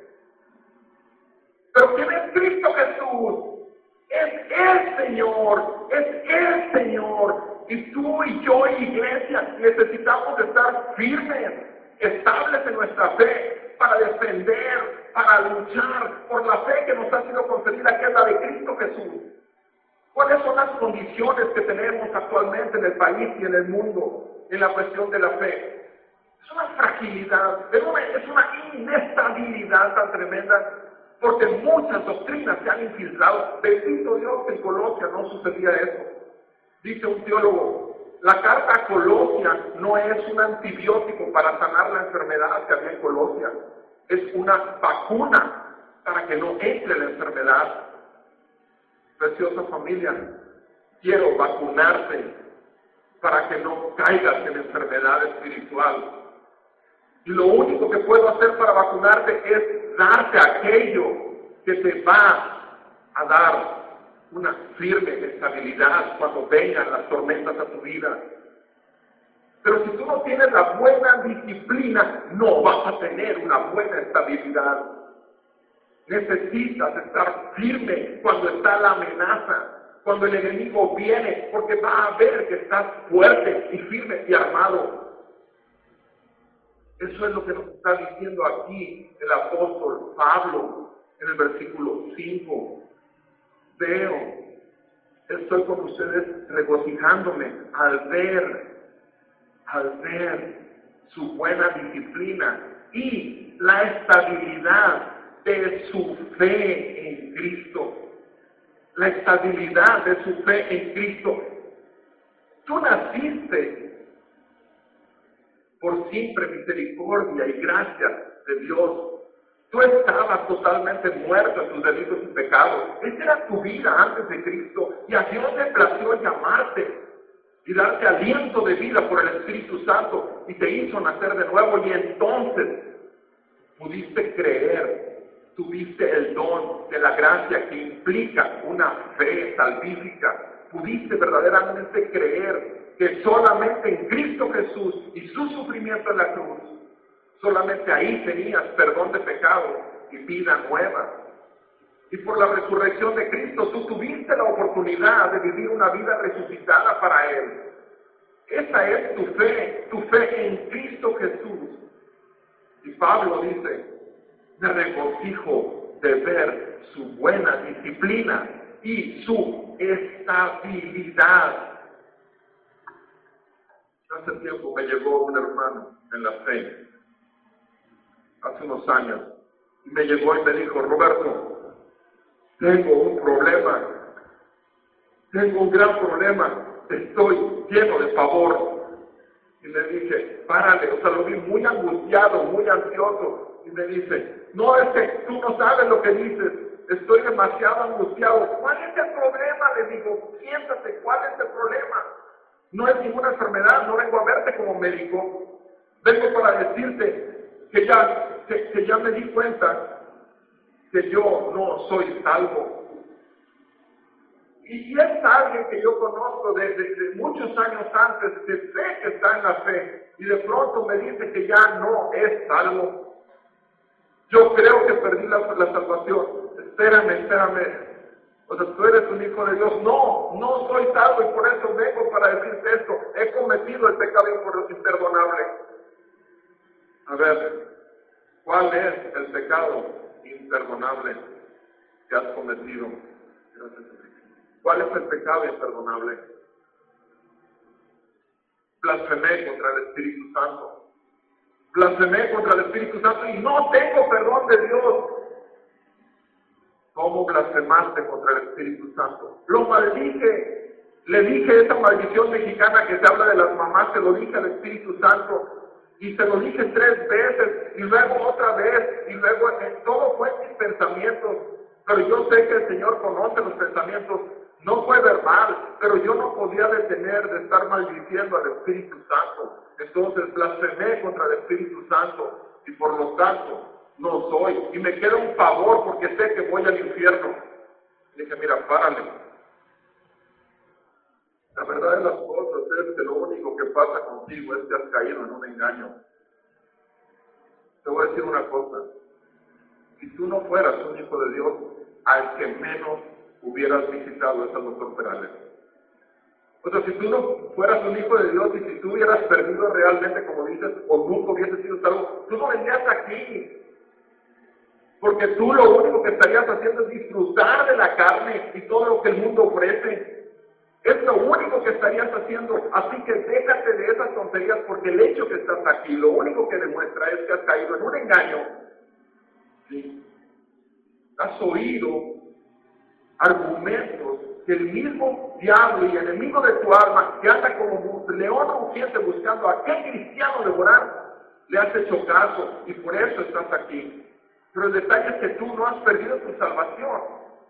Speaker 2: Pero ¿quién es Cristo Jesús? Es el Señor, es el Señor. Y tú y yo, iglesia, necesitamos estar firmes establece nuestra fe para defender, para luchar por la fe que nos ha sido concedida, que es la de Cristo Jesús. ¿Cuáles son las condiciones que tenemos actualmente en el país y en el mundo en la cuestión de la fe? Es una fragilidad, es una, es una inestabilidad tan tremenda, porque muchas doctrinas se han infiltrado. Bendito Dios que en Colosia no sucedía eso. Dice un teólogo, la carta a Colosia no es un antibiótico para sanar la enfermedad que había en Colosia, es una vacuna para que no entre la enfermedad. Preciosa familia, quiero vacunarte para que no caigas en enfermedad espiritual. Y lo único que puedo hacer para vacunarte es darte aquello que te va a dar una firme estabilidad cuando vengan las tormentas a tu vida. Pero si tú no tienes la buena disciplina, no vas a tener una buena estabilidad. Necesitas estar firme cuando está la amenaza, cuando el enemigo viene, porque va a ver que estás fuerte y firme y armado. Eso es lo que nos está diciendo aquí el apóstol Pablo en el versículo cinco. Veo, estoy con ustedes regocijándome al ver, al ver su buena disciplina y la estabilidad de su fe en Cristo. La estabilidad de su fe en Cristo. Tú naciste por simple misericordia y gracia de Dios. Tú estabas totalmente muerto en tus delitos y pecados. Esa era tu vida antes de Cristo. Y a Dios le plació llamarte y darte aliento de vida por el Espíritu Santo. Y te hizo nacer de nuevo. Y entonces pudiste creer. Tuviste el don de la gracia que implica una fe salvífica. Pudiste verdaderamente creer que solamente en Cristo Jesús y su sufrimiento en la cruz, solamente ahí tenías perdón de pecados y vida nueva. Y por la resurrección de Cristo tú tuviste la oportunidad de vivir una vida resucitada para Él. Esa es tu fe, tu fe en Cristo Jesús. Y Pablo dice, me regocijo de ver su buena disciplina y su estabilidad. Hace tiempo me llegó un hermano en la fe, hace unos años, y me llegó y me dijo, Roberto, tengo un problema, tengo un gran problema, estoy lleno de pavor. Y le dije, párale, o sea, lo vi muy angustiado, muy ansioso, y me dice, no, es que tú no sabes lo que dices, estoy demasiado angustiado. ¿Cuál es el problema? Le digo, siéntate, ¿cuál es el problema? No es ninguna enfermedad, no vengo a verte como médico, vengo para decirte que ya, que, que ya me di cuenta que yo no soy salvo. Y, y es alguien que yo conozco desde de muchos años antes, que sé que está en la fe, y de pronto me dice que ya no es salvo. Yo creo que perdí la, la salvación. Espérame, espérame. O sea, tú eres un hijo de Dios. No, no soy salvo y por eso vengo para decirte esto. He cometido el pecado imperdonable. A ver, ¿cuál es el pecado imperdonable que has cometido? ¿Cuál es el pecado imperdonable? Blasfemé contra el Espíritu Santo. Blasfemé contra el Espíritu Santo y no tengo perdón de Dios. ¿Cómo blasfemaste contra el Espíritu Santo? Lo maldije. Le dije esa maldición mexicana que se habla de las mamás, se lo dije al Espíritu Santo. Y se lo dije tres veces, y luego otra vez, y luego eh, todo fue en mis pensamientos. Pero yo sé que el Señor conoce los pensamientos. No fue verbal, pero yo no podía detener de estar maldiciendo al Espíritu Santo. Entonces blasfemé contra el Espíritu Santo, y por lo tanto no soy. Y me queda un favor porque sé que voy al infierno. Y dije, mira, párale. La verdad de las cosas es que lo único que pasa contigo es que has caído en un engaño. Te voy a decir una cosa. Si tú no fueras un hijo de Dios, al que menos hubieras visitado es al doctor Perales. O sea, si tú no fueras un hijo de Dios y si tú hubieras perdido realmente, como dices, o nunca hubieses sido salvo, tú no vendrías aquí. Porque tú lo único que estarías haciendo es disfrutar de la carne y todo lo que el mundo ofrece. Es lo único que estarías haciendo. Así que déjate de esas tonterías, porque el hecho que estás aquí, lo único que demuestra es que has caído en un engaño. ¿Sí? Has oído argumentos que el mismo diablo y enemigo de tu alma, que anda como león rugiente buscando a qué cristiano devorar, le has hecho caso y por eso estás aquí. Pero el detalle es que tú no has perdido tu salvación.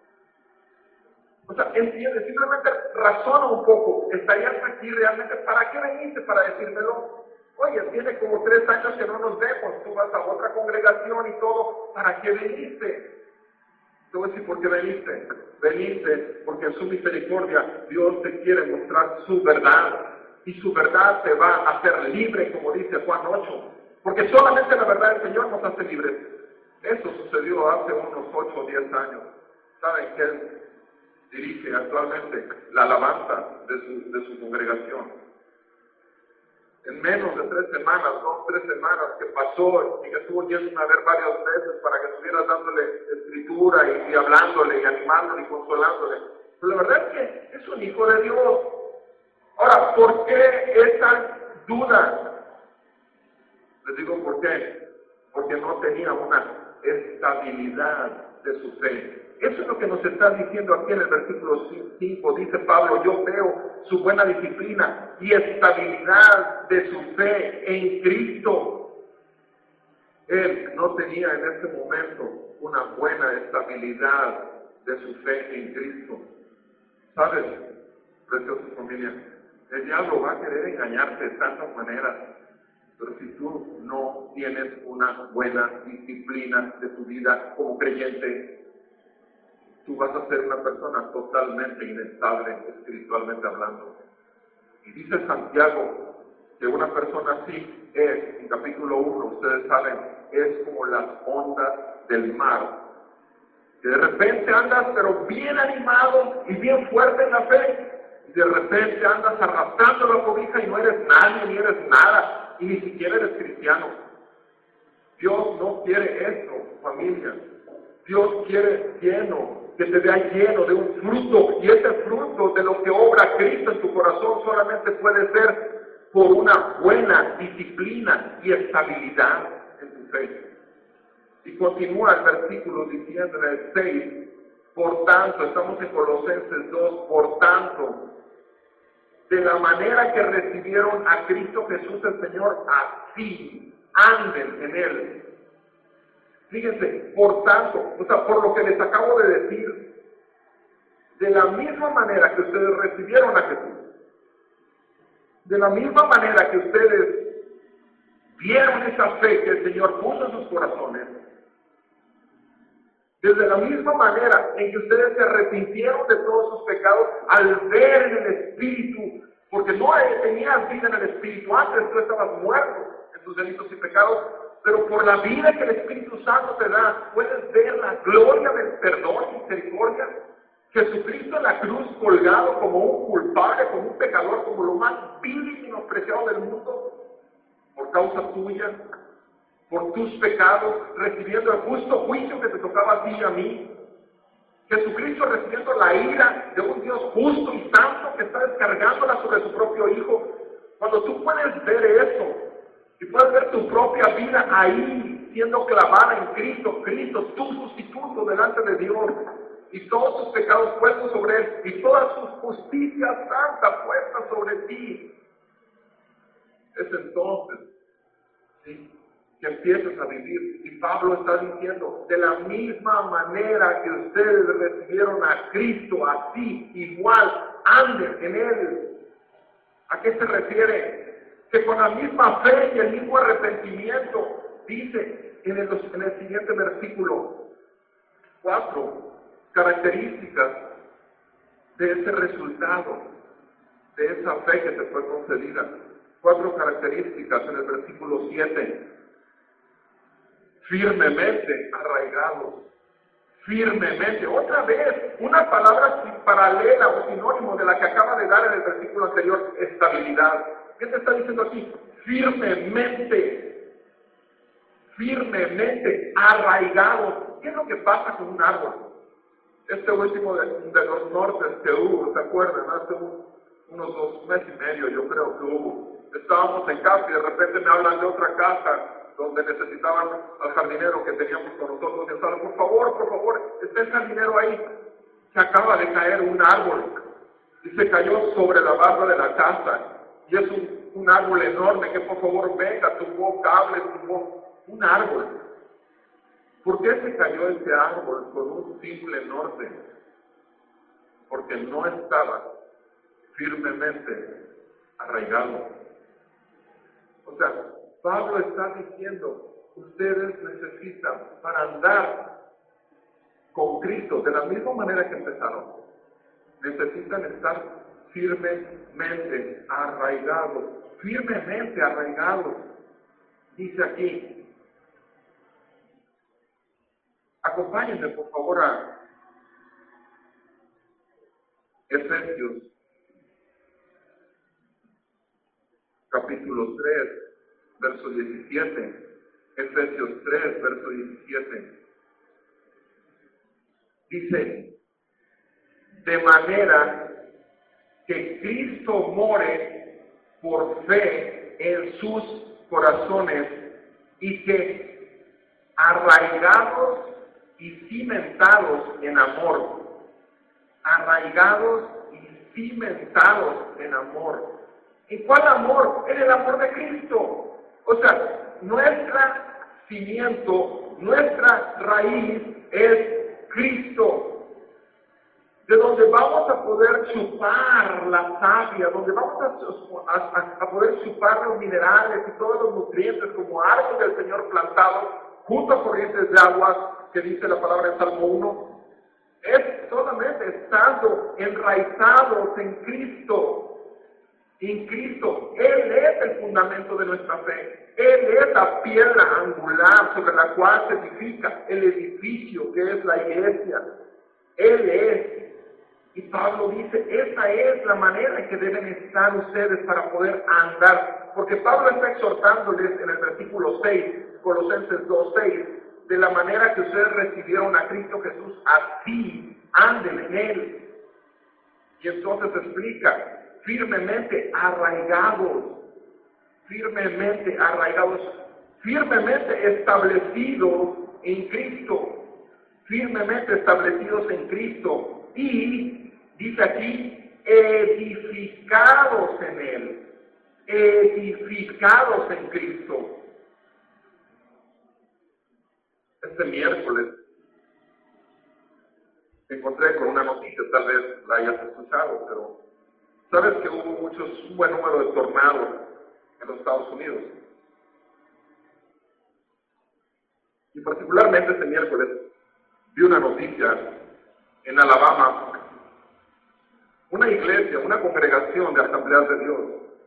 Speaker 2: O sea, entiende, simplemente razona un poco. ¿Estarías aquí realmente? ¿Para qué veniste? Para decírmelo. Oye, tiene como tres años que no nos vemos. Tú vas a otra congregación y todo. ¿Para qué veniste? Te voy a decir por qué veniste. Veniste porque en su misericordia Dios te quiere mostrar su verdad. Y su verdad te va a hacer libre, como dice Juan ocho. Porque solamente la verdad del Señor nos hace libres. Eso sucedió hace unos ocho o diez años. ¿Saben que Él dirige actualmente la alabanza de su, de su congregación? En menos de tres semanas, dos, tres semanas que pasó y que estuvo yendo a ver varias veces para que estuvieras dándole escritura y, y hablándole y animándole y consolándole. Pero la verdad es que es un hijo de Dios. Ahora, ¿por qué esa duda? Les digo por qué. Porque no tenía una estabilidad de su fe. Eso es lo que nos está diciendo aquí en el versículo cinco. Dice Pablo, yo veo su buena disciplina y estabilidad de su fe en Cristo. Él no tenía en ese momento una buena estabilidad de su fe en Cristo. ¿Sabes, preciosa familia? El diablo va a querer engañarte de tantas maneras. Pero si tú no tienes una buena disciplina de tu vida como creyente, tú vas a ser una persona totalmente inestable espiritualmente hablando. Y dice Santiago que una persona así es, en capítulo uno, ustedes saben, es como las ondas del mar. Que de repente andas pero bien animado y bien fuerte en la fe, y de repente andas arrastrando la cobija y no eres nadie ni eres nada. Y ni siquiera eres cristiano. Dios no quiere esto, familia. Dios quiere lleno, que te vea lleno de un fruto. Y ese fruto de lo que obra Cristo en tu corazón solamente puede ser por una buena disciplina y estabilidad en tu fe. Y continúa el versículo diciendo en el seis, por tanto, estamos en Colosenses dos, por tanto, de la manera que recibieron a Cristo Jesús el Señor, así anden en Él. Fíjense, por tanto, o sea, por lo que les acabo de decir, de la misma manera que ustedes recibieron a Jesús, de la misma manera que ustedes vieron esa fe que el Señor puso en sus corazones, desde la misma manera en que ustedes se arrepintieron de todos sus pecados al ver en el Espíritu, porque no tenías vida en el Espíritu, antes tú estabas muerto en tus delitos y pecados, pero por la vida que el Espíritu Santo te da, puedes ver la gloria del perdón y misericordia. Jesucristo en la cruz colgado como un culpable, como un pecador, como lo más vil y menospreciado del mundo, por causa tuya, por tus pecados, recibiendo el justo juicio que te tocaba a ti y a mí. Jesucristo recibiendo la ira de un Dios justo y santo que está descargándola sobre su propio Hijo. Cuando tú puedes ver eso y puedes ver tu propia vida ahí siendo clavada en Cristo, Cristo, tu sustituto delante de Dios, y todos tus pecados puestos sobre Él, y toda su justicia santa puesta sobre ti, es entonces, ¿sí?, que empieces a vivir. Y Pablo está diciendo, de la misma manera que ustedes recibieron a Cristo, así, igual, anden en Él. ¿A qué se refiere? Que con la misma fe y el mismo arrepentimiento, dice en el, en el siguiente versículo, cuatro características de ese resultado, de esa fe que te fue concedida. Cuatro características en el versículo siete. Firmemente arraigados, firmemente, otra vez, una palabra paralela o sinónimo de la que acaba de dar en el versículo anterior estabilidad. ¿Qué te está diciendo aquí? Firmemente, firmemente, arraigado. ¿Qué es lo que pasa con un árbol? Este último de, de los nortes que hubo, ¿se acuerdan? Hace un, unos dos meses y medio yo creo que hubo. Estábamos en casa y de repente me hablan de otra casa donde necesitaban al jardinero que teníamos con nosotros. Y estaban, por favor, por favor, está el jardinero ahí. Se acaba de caer un árbol y se cayó sobre la barra de la casa. Y es un, un árbol enorme que por favor venga, tumbó cables, tumbó un árbol. ¿Por qué se cayó ese árbol con un simple norte? Porque no estaba firmemente arraigado. O sea, Pablo está diciendo, ustedes necesitan, para andar con Cristo, de la misma manera que empezaron, necesitan estar firmemente arraigados, firmemente arraigados. Dice aquí, acompáñenme por favor a Efesios capítulo tres, verso diecisiete. Efesios tres, verso diecisiete. Dice, de manera que Cristo more por fe en sus corazones y que arraigados y cimentados en amor, arraigados y cimentados en amor. ¿En cuál amor? En el amor de Cristo. O sea, nuestra cimiento, nuestra raíz es Cristo, de donde vamos a poder chupar la savia, donde vamos a, a, a poder chupar los minerales y todos los nutrientes como árbol del Señor plantado junto a corrientes de aguas, que dice la palabra en Salmo uno, es solamente estando enraizados en Cristo. En Cristo, Él es el fundamento de nuestra fe. Él es la piedra angular sobre la cual se edifica el edificio que es la iglesia. Él es. Y Pablo dice, esa es la manera en que deben estar ustedes para poder andar. Porque Pablo está exhortándoles en el versículo seis, Colosenses dos, seis, de la manera que ustedes recibieron a Cristo Jesús, así anden en Él. Y entonces explica, firmemente arraigados, firmemente arraigados, firmemente establecidos en Cristo, firmemente establecidos en Cristo, y dice aquí, edificados en Él, edificados en Cristo. Este miércoles me encontré con una noticia, tal vez la hayas escuchado, pero sabes que hubo muchos, un buen número de tornados en los Estados Unidos. Y particularmente este miércoles vi una noticia en Alabama. Una iglesia, una congregación de Asambleas de Dios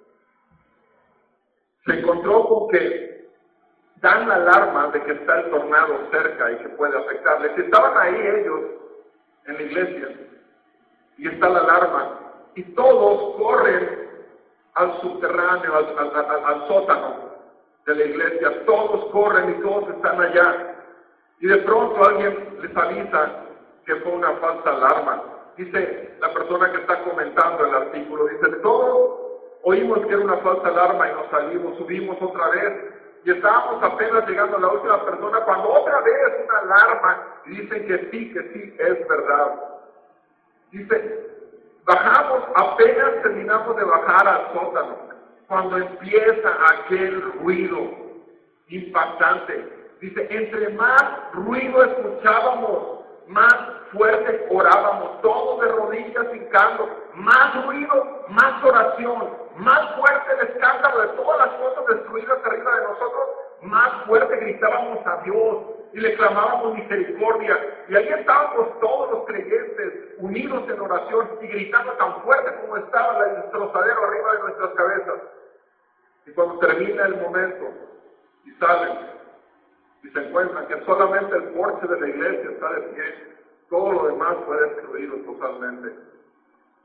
Speaker 2: se encontró con que dan la alarma de que está el tornado cerca y que puede afectarles. Estaban ahí ellos en la iglesia y está la alarma. Y todos corren al subterráneo, al, al, al, al sótano de la iglesia. Todos corren y todos están allá. Y de pronto alguien les avisa que fue una falsa alarma. Dice la persona que está comentando el artículo, dice, todos oímos que era una falsa alarma y nos salimos, subimos otra vez. Y estábamos apenas llegando a la última persona cuando otra vez una alarma. Y dicen que sí, que sí, es verdad. Dice, bajamos, apenas terminamos de bajar al sótano, cuando empieza aquel ruido impactante. Dice, entre más ruido escuchábamos, más fuerte orábamos, todos de rodillas hincando, más ruido, más oración, más fuerte el escándalo de todas las cosas destruidas arriba de nosotros, más fuerte gritábamos a Dios y le clamábamos misericordia. Y ahí estábamos todos los creyentes unidos en oración y gritando tan fuerte como estaba el destrozadero arriba de nuestras cabezas. Y cuando termina el momento y salen y se encuentran que solamente el porche de la iglesia está de pie, todo lo demás fue destruido totalmente.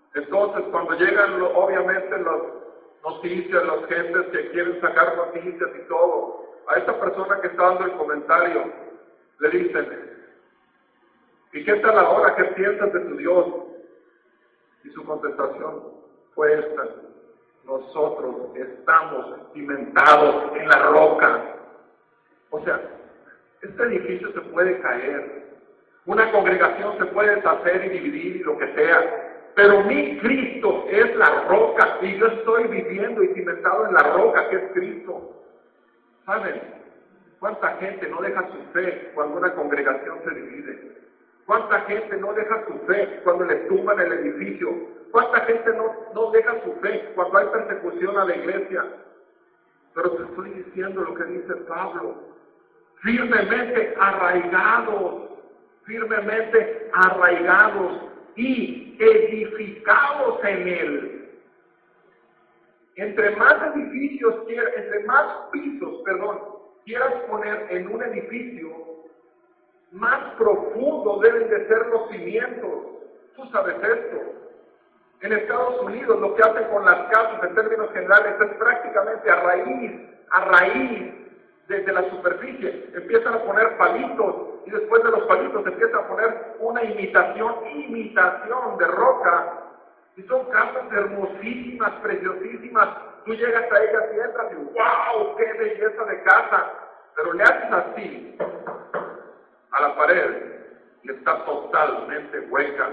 Speaker 2: Entonces, cuando llegan, lo, obviamente, las noticias, las gentes que quieren sacar noticias y todo, a esta persona que está dando el comentario, le dicen, ¿y qué tal ahora? ¿Qué piensas de tu Dios? Y su contestación fue esta: nosotros estamos cimentados en la roca. O sea, este edificio se puede caer, una congregación se puede deshacer y dividir y lo que sea, pero mi Cristo es la roca y yo estoy viviendo y cimentado en la roca que es Cristo. ¿Saben cuánta gente no deja su fe cuando una congregación se divide? ¿Cuánta gente no deja su fe cuando le tumban el edificio? ¿Cuánta gente no, no deja su fe cuando hay persecución a la iglesia? Pero te estoy diciendo lo que dice Pablo: firmemente arraigados, firmemente arraigados y edificados en Él. Entre más edificios, quieras, entre más pisos, perdón, quieras poner en un edificio, más profundo deben de ser los cimientos. Tú sabes esto. En Estados Unidos lo que hacen con las casas en términos generales es prácticamente a raíz, a raíz desde la superficie. Empiezan a poner palitos y después de los palitos empiezan a poner una imitación, imitación de roca. Y son casas hermosísimas, preciosísimas. Tú llegas a ellas y entras y ¡wow! ¡Qué belleza de casa! Pero le haces así a la pared y está totalmente hueca.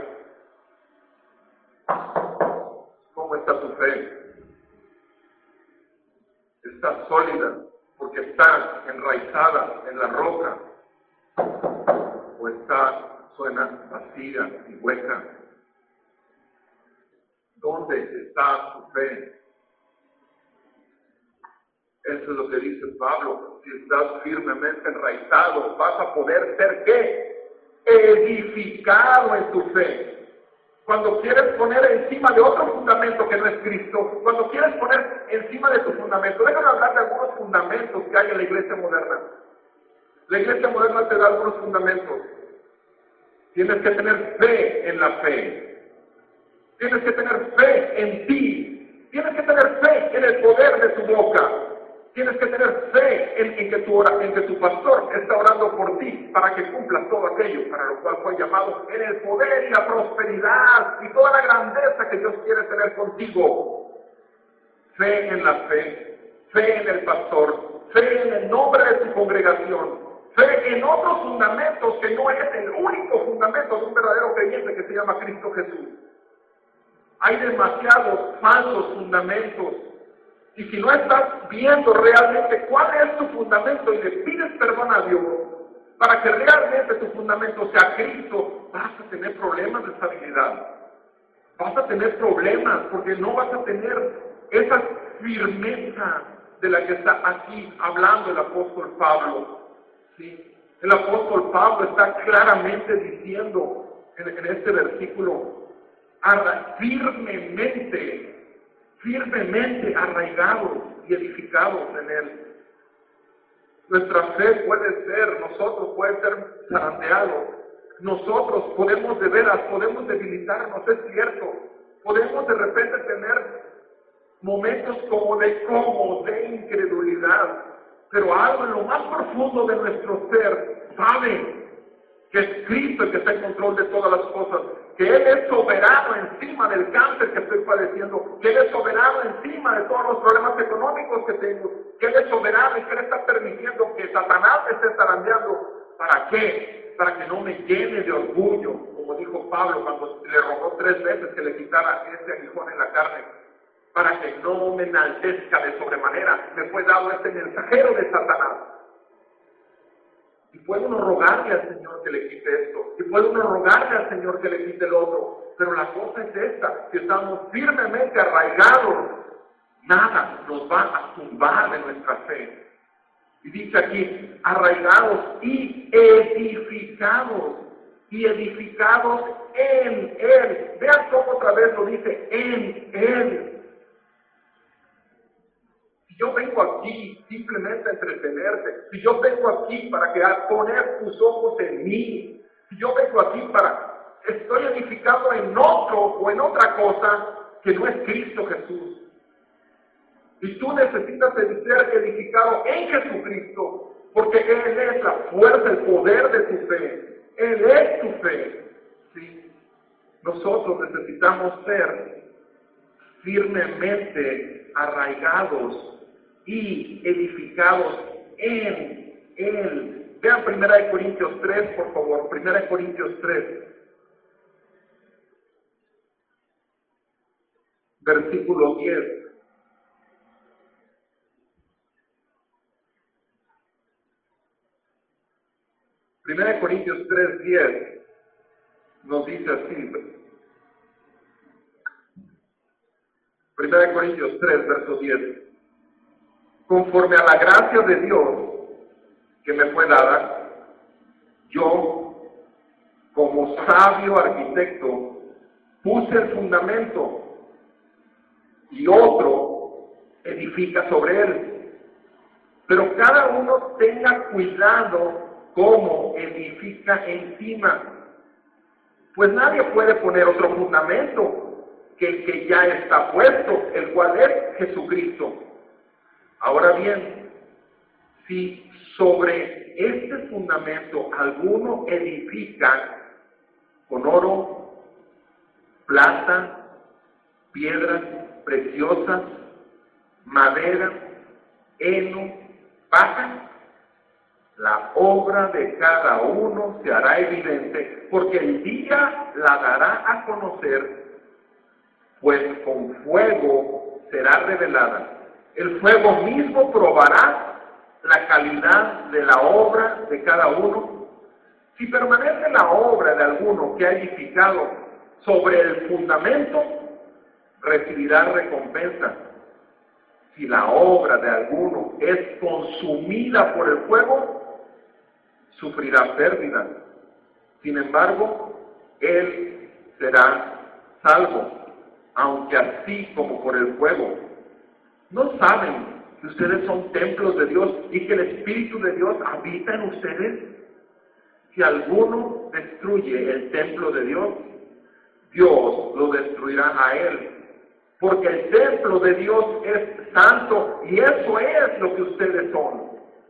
Speaker 2: ¿Cómo está tu fe? Está sólida porque está enraizada en la roca, o está, suena vacía y hueca. ¿Dónde está tu fe? Eso es lo que dice Pablo. Si estás firmemente enraizado, vas a poder ser ¿qué? Edificado en tu fe. Cuando quieres poner encima de otro fundamento que no es Cristo, cuando quieres poner encima de tu fundamento, déjame hablar de algunos fundamentos que hay en la iglesia moderna. La iglesia moderna te da algunos fundamentos. Tienes que tener fe en la fe. Tienes que tener fe en ti. Tienes que tener fe en el poder de tu boca. Tienes que tener fe en, en, que tu ora, en que tu pastor está orando por ti para que cumplas todo aquello para lo cual fue llamado, en el poder y la prosperidad y toda la grandeza que Dios quiere tener contigo. Fe en la fe, fe en el pastor, fe en el nombre de tu congregación, fe en otros fundamentos que no es el único fundamento de un verdadero creyente que se llama Cristo Jesús. Hay demasiados falsos fundamentos. Y si no estás viendo realmente cuál es tu fundamento y le pides perdón a Dios para que realmente tu fundamento sea Cristo, vas a tener problemas de estabilidad. Vas a tener problemas porque no vas a tener esa firmeza de la que está aquí hablando el apóstol Pablo. ¿Sí? El apóstol Pablo está claramente diciendo en, en este versículo, firmemente, firmemente arraigados y edificados en Él. Nuestra fe puede ser, nosotros puede ser zarandeados, nosotros podemos de veras, podemos debilitarnos, es cierto, podemos de repente tener momentos como de como de incredulidad, pero algo en lo más profundo de nuestro ser sabe que es Cristo el que está en control de todas las cosas, que Él es soberano encima del cáncer que estoy padeciendo, que Él es soberano encima de todos los problemas económicos que tengo, que Él es soberano y que Él está permitiendo que Satanás me esté zarandeando. ¿Para qué? Para que no me llene de orgullo, como dijo Pablo cuando le rogó tres veces que le quitara ese aguijón en la carne, para que no me enaltezca de sobremanera. Me fue dado este mensajero de Satanás. Y puede uno rogarle al Señor que le quite esto, y puede uno rogarle al Señor que le quite el otro, pero la cosa es esta, que estamos firmemente arraigados, nada nos va a tumbar de nuestra fe. Y dice aquí, arraigados y edificados, y edificados en Él. Vean cómo otra vez lo dice, en Él. Si yo vengo aquí simplemente a entretenerte, si yo vengo aquí para que, poner tus ojos en mí, si yo vengo aquí para estoy edificado en otro o en otra cosa que no es Cristo Jesús. Y tú necesitas ser edificado en Jesucristo, porque Él es la fuerza, el poder de tu fe. Él es tu fe. ¿Sí? Nosotros necesitamos ser firmemente arraigados y edificados en Él. Vean primera de Corintios tres, por favor. primera de Corintios tres. Versículo diez. primera de Corintios tres, diez nos dice así. primera de Corintios tres, verso diez. Conforme a la gracia de Dios que me fue dada, yo, como sabio arquitecto, puse el fundamento y otro edifica sobre él. Pero cada uno tenga cuidado cómo edifica encima, pues nadie puede poner otro fundamento que el que ya está puesto, el cual es Jesucristo. Ahora bien, si sobre este fundamento alguno edifica con oro, plata, piedras preciosas, madera, heno, paja, la obra de cada uno se hará evidente, porque el día la dará a conocer, pues con fuego será revelada. El fuego mismo probará la calidad de la obra de cada uno. Si permanece la obra de alguno que ha edificado sobre el fundamento, recibirá recompensa. Si la obra de alguno es consumida por el fuego, sufrirá pérdida. Sin embargo, él será salvo, aunque así como por el fuego. ¿No saben que ustedes son templos de Dios y que el Espíritu de Dios habita en ustedes? Si alguno destruye el templo de Dios, Dios lo destruirá a él. Porque el templo de Dios es santo y eso es lo que ustedes son.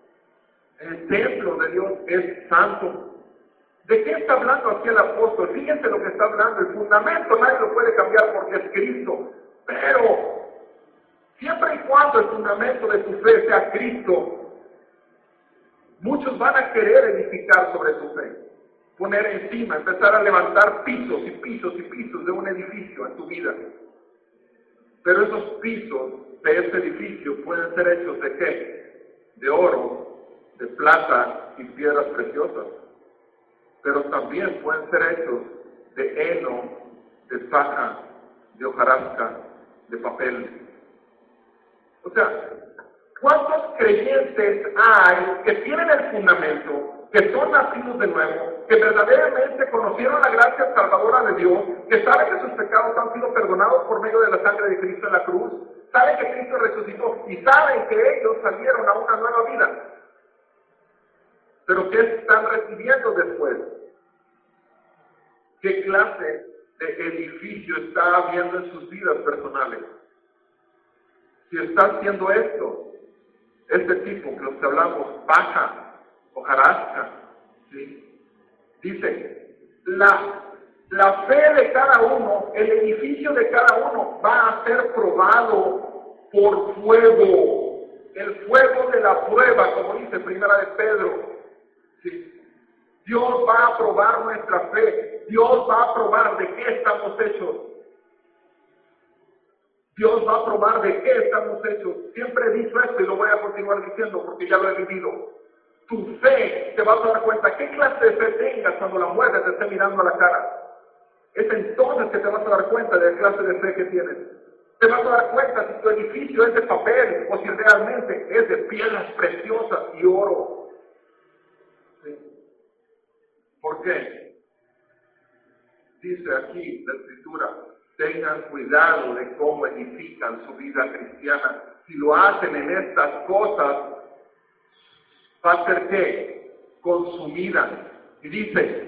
Speaker 2: El templo de Dios es santo. ¿De qué está hablando aquí el apóstol? Fíjense lo que está hablando. El fundamento nadie lo puede cambiar porque es Cristo. Pero siempre y cuando el fundamento de tu fe sea Cristo, muchos van a querer edificar sobre tu fe. Poner encima, empezar a levantar pisos y pisos y pisos de un edificio en tu vida. Pero esos pisos de ese edificio pueden ser hechos de qué? De oro, de plata y piedras preciosas. Pero también pueden ser hechos de heno, de paja, de hojarasca, de papel. O sea, ¿cuántos creyentes hay que tienen el fundamento, que son nacidos de nuevo, que verdaderamente conocieron la gracia salvadora de Dios, que saben que sus pecados han sido perdonados por medio de la sangre de Cristo en la cruz, saben que Cristo resucitó y saben que ellos salieron a una nueva vida? Pero ¿qué están recibiendo después? ¿Qué clase de edificio está habiendo en sus vidas personales? Si está haciendo esto, este tipo que los que hablamos, paja, hojarasca, ¿sí? Dice, la, la fe de cada uno, el edificio de cada uno va a ser probado por fuego, el fuego de la prueba, como dice Primera de Pedro, ¿sí? Dios va a probar nuestra fe, Dios va a probar de qué estamos hechos. Dios va a probar de qué estamos hechos. Siempre he dicho esto y lo voy a continuar diciendo porque ya lo he vivido. Tu fe, te vas a dar cuenta qué clase de fe tengas cuando la muerte te esté mirando a la cara. Es entonces que te vas a dar cuenta de la clase de fe que tienes. Te vas a dar cuenta si tu edificio es de papel o si realmente es de piedras preciosas y oro. ¿Sí? ¿Por qué? Dice aquí la Escritura, tengan cuidado de cómo edifican su vida cristiana. Si lo hacen en estas cosas, va a ser ¿qué? Consumida. Y dice,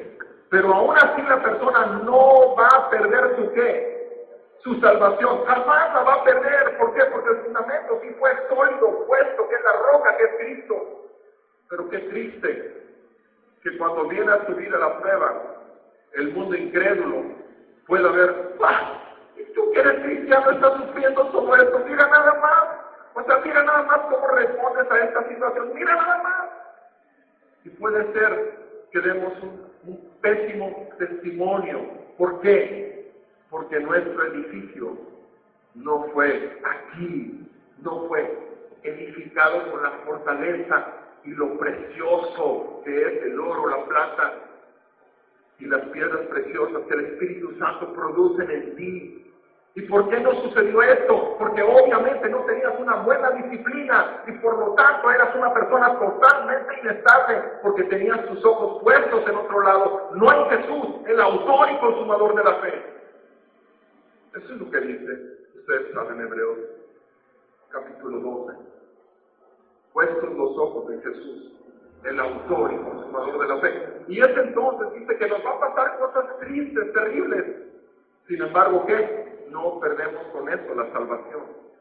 Speaker 2: Pero aún así la persona no va a perder su qué, su salvación. Jamás la va a perder. ¿Por qué? Porque el fundamento sí fue sólido, puesto, que es la roca, que es Cristo. Pero qué triste que cuando viene a su vida la prueba, el mundo incrédulo pueda ver, ¡ah! Tú que eres cristiano estás sufriendo todo esto, mira nada más. O sea, mira nada más cómo respondes a esta situación, mira nada más. Y puede ser que demos un, un pésimo testimonio. ¿Por qué? Porque nuestro edificio no fue aquí, no fue edificado con la fortaleza y lo precioso que es el oro, la plata y las piedras preciosas que el Espíritu Santo produce en ti. ¿Y por qué no sucedió esto? Porque obviamente no tenías una buena disciplina y por lo tanto eras una persona totalmente inestable porque tenías tus ojos puestos en otro lado, no en Jesús, el autor y consumador de la fe. Eso es lo que dice, ustedes saben, Hebreos capítulo doce. Puestos los ojos en Jesús, el autor y consumador de la fe. Y es entonces, dice que nos va a pasar cosas tristes, terribles. Sin embargo, ¿qué? No perdemos con esto la salvación.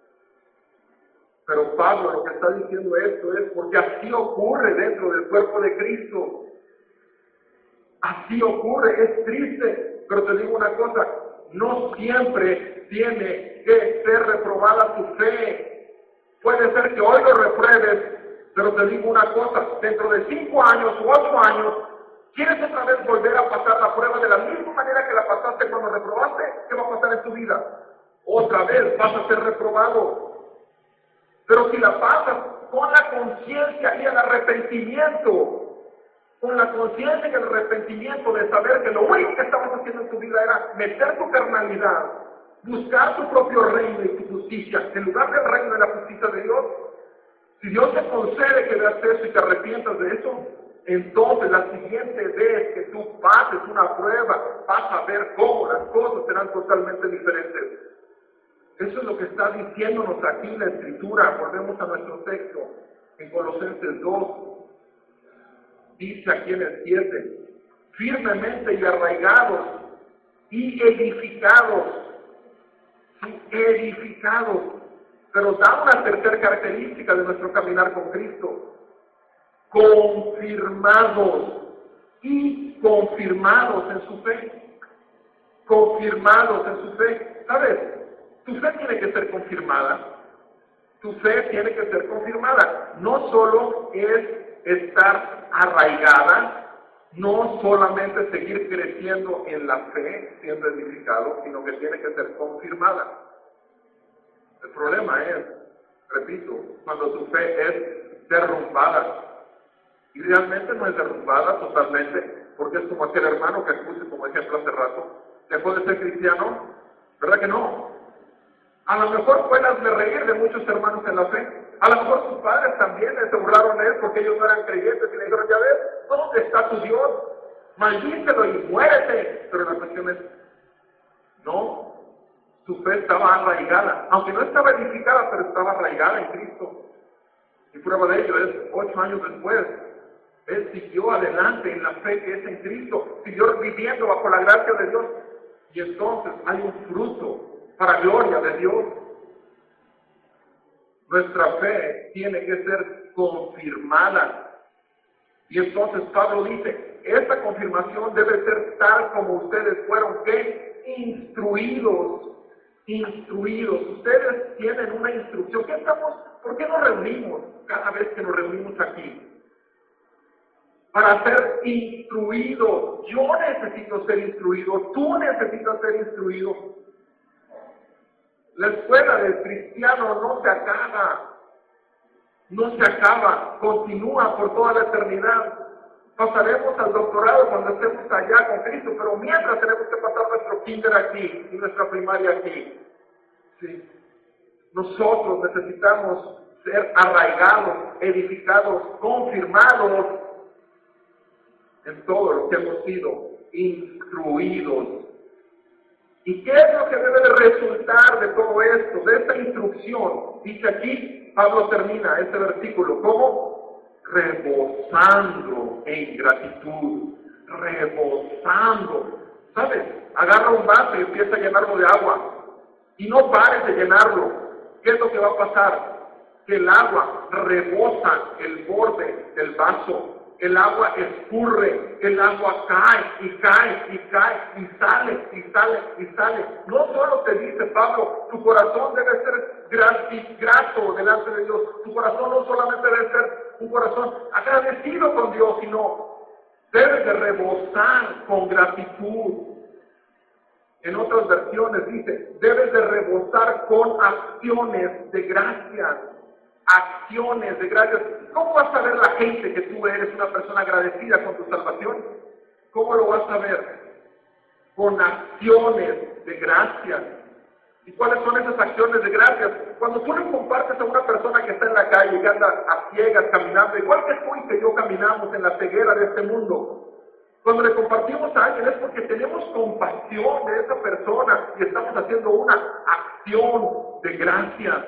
Speaker 2: Pero Pablo lo que está diciendo esto es porque así ocurre dentro del cuerpo de Cristo. Así ocurre, es triste, pero te digo una cosa, no siempre tiene que ser reprobada tu fe. Puede ser que hoy lo repruebes, pero te digo una cosa, dentro de cinco años o ocho años, ¿quieres otra vez volver a pasar la prueba de la misma manera que la pasaste cuando reprobaste? ¿Qué va a pasar en tu vida? Otra vez vas a ser reprobado. Pero si la pasas con la conciencia y el arrepentimiento, con la conciencia y el arrepentimiento de saber que lo único que estabas haciendo en tu vida era meter tu carnalidad, buscar tu propio reino y tu justicia, en lugar del reino de la justicia de Dios, si Dios te concede que veas eso y te arrepientas de eso, entonces la siguiente vez que tú pases una prueba, vas a ver cómo las cosas serán totalmente diferentes. Eso es lo que está diciéndonos aquí la Escritura. Volvemos a nuestro texto, en Colosenses dos. Dice aquí en el siete, firmemente y arraigados y edificados, sí, edificados, pero da una tercera característica de nuestro caminar con Cristo, confirmados y confirmados en su fe, confirmados en su fe. ¿Sabes? Tu fe tiene que ser confirmada, tu fe tiene que ser confirmada, no solo es estar arraigada, no solamente seguir creciendo en la fe, siendo edificado, sino que tiene que ser confirmada. El problema es, repito, cuando tu fe es derrumbada, y realmente no es derrumbada totalmente, porque es como aquel hermano que puse como ejemplo hace rato, dejó de ser cristiano, ¿verdad que no? A lo mejor fue hazme reír de muchos hermanos en la fe. A lo mejor sus padres también se burlaron de él porque ellos no eran creyentes y le dijeron, ya ves, ¿dónde está tu Dios? Maldícelo y muérete. Pero la cuestión es, no, su fe estaba arraigada. Aunque no estaba edificada, pero estaba arraigada en Cristo. Y prueba de ello es, ocho años después, él siguió adelante en la fe que es en Cristo. Siguió viviendo bajo la gracia de Dios. Y entonces hay un fruto para gloria de Dios. Nuestra fe tiene que ser confirmada. Y entonces Pablo dice, esta confirmación debe ser tal como ustedes fueron, ¿qué? Instruidos, instruidos. Ustedes tienen una instrucción. ¿Qué estamos, ¿Por qué nos reunimos cada vez que nos reunimos aquí? Para ser instruidos. Yo necesito ser instruido, tú necesitas ser instruido. La escuela del cristiano no se acaba, no se acaba, continúa por toda la eternidad. Pasaremos al doctorado cuando estemos allá con Cristo, pero mientras tenemos que pasar nuestro kinder aquí y nuestra primaria aquí. ¿Sí? Nosotros necesitamos ser arraigados, edificados, confirmados en todo lo que hemos sido instruidos. ¿Y qué es lo que debe de resultar de todo esto, de esta instrucción? Dice aquí, Pablo termina este versículo, ¿cómo? Rebosando en gratitud. rebosando. ¿Sabes? Agarra un vaso y empieza a llenarlo de agua. Y no pares de llenarlo. ¿Qué es lo que va a pasar? Que el agua rebosa el borde del vaso. El agua escurre, el agua cae y cae y cae y sale y sale y sale. No solo te dice Pablo, tu corazón debe ser grato delante de Dios. Tu corazón no solamente debe ser un corazón agradecido con Dios, sino debe de rebosar con gratitud. En otras versiones dice, debes de rebosar con acciones de gracias. Acciones de gracias. ¿Cómo vas a ver la gente que tú eres una persona agradecida con tu salvación? ¿Cómo lo vas a ver? Con acciones de gracias. ¿Y cuáles son esas acciones de gracias? Cuando tú le compartes a una persona que está en la calle, que anda a ciegas caminando, igual que tú y que yo caminamos en la ceguera de este mundo, cuando le compartimos a alguien es porque tenemos compasión de esa persona y estamos haciendo una acción de gracias.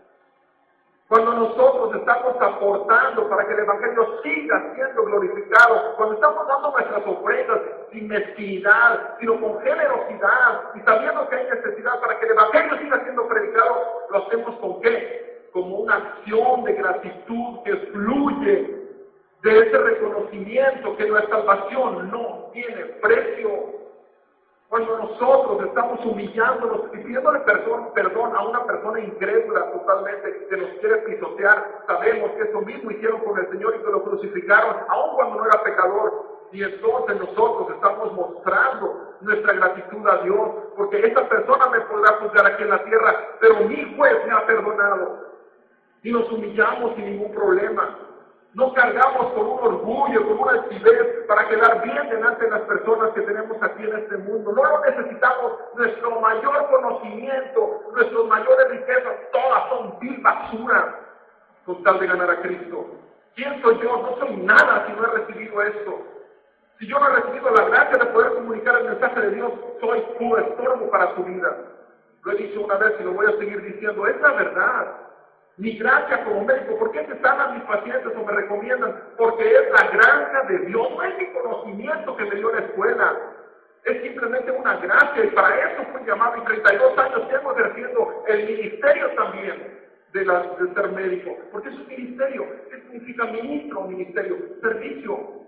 Speaker 2: Cuando nosotros estamos aportando para que el Evangelio siga siendo glorificado, cuando estamos dando nuestras ofrendas sin mezquindad, sino con generosidad y sabiendo que hay necesidad para que el Evangelio siga siendo predicado, ¿lo hacemos con qué? Como una acción de gratitud que fluye de ese reconocimiento que nuestra salvación no tiene precio. Cuando nosotros estamos humillándonos y pidiéndole perdón, perdón a una persona incrédula totalmente que nos quiere pisotear, sabemos que eso mismo hicieron con el Señor y que lo crucificaron, aun cuando no era pecador. Y entonces nosotros estamos mostrando nuestra gratitud a Dios, porque esa persona me podrá juzgar aquí en la tierra, pero mi juez me ha perdonado. Y nos humillamos sin ningún problema. No cargamos con un orgullo, con una altivez para quedar bien delante de las personas que tenemos aquí en este mundo. No lo necesitamos. Nuestro mayor conocimiento, nuestras mayores riquezas, todas son vil basura con tal de ganar a Cristo. ¿Quién soy yo? No soy nada si no he recibido esto. Si yo no he recibido la gracia de poder comunicar el mensaje de Dios, soy puro estorbo para tu vida. Lo he dicho una vez y lo voy a seguir diciendo. Es la verdad. Mi gracia como médico, ¿por qué se sanan mis pacientes o me recomiendan? Porque es la gracia de Dios, no es mi conocimiento que me dio la escuela, es simplemente una gracia y para eso fui llamado y treinta y dos años tengo ejerciendo el ministerio también de, la, de ser médico, porque es un ministerio. ¿Qué significa ministro o ministerio? Servicio.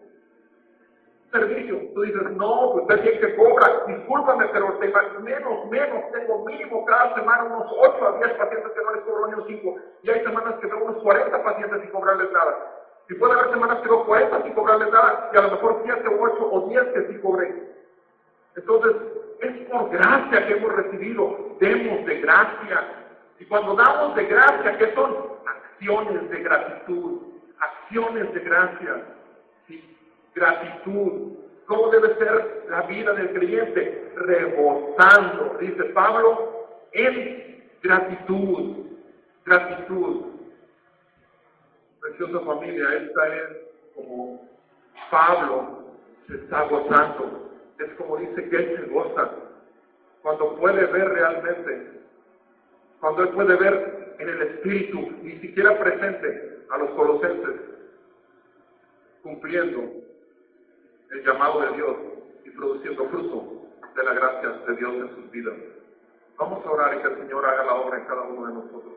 Speaker 2: Servicio. Tú dices, no, pues es bien que cobra, discúlpame, pero te, menos, menos, tengo mínimo cada semana unos ocho a diez pacientes que no les cobro ni un cinco, y hay semanas que veo unos cuarenta pacientes sin cobrarles nada, y puede haber semanas que veo cuarenta sin cobrarles nada, y a lo mejor siete o ocho o diez que sí cobré. Entonces, es por gracia que hemos recibido, demos de gracia, y cuando damos de gracia, ¿qué son? Acciones de gratitud, acciones de gracia, ¿sí? Gratitud. ¿Cómo debe ser la vida del creyente? Rebosando, dice Pablo, en gratitud. Gratitud. Preciosa familia, esta es como Pablo se está gozando. Es como dice que él se goza cuando puede ver realmente, cuando él puede ver en el Espíritu, ni siquiera presente, a los colosenses cumpliendo el llamado de Dios y produciendo fruto de la gracia de Dios en sus vidas. Vamos a orar y que el Señor haga la obra en cada uno de nosotros.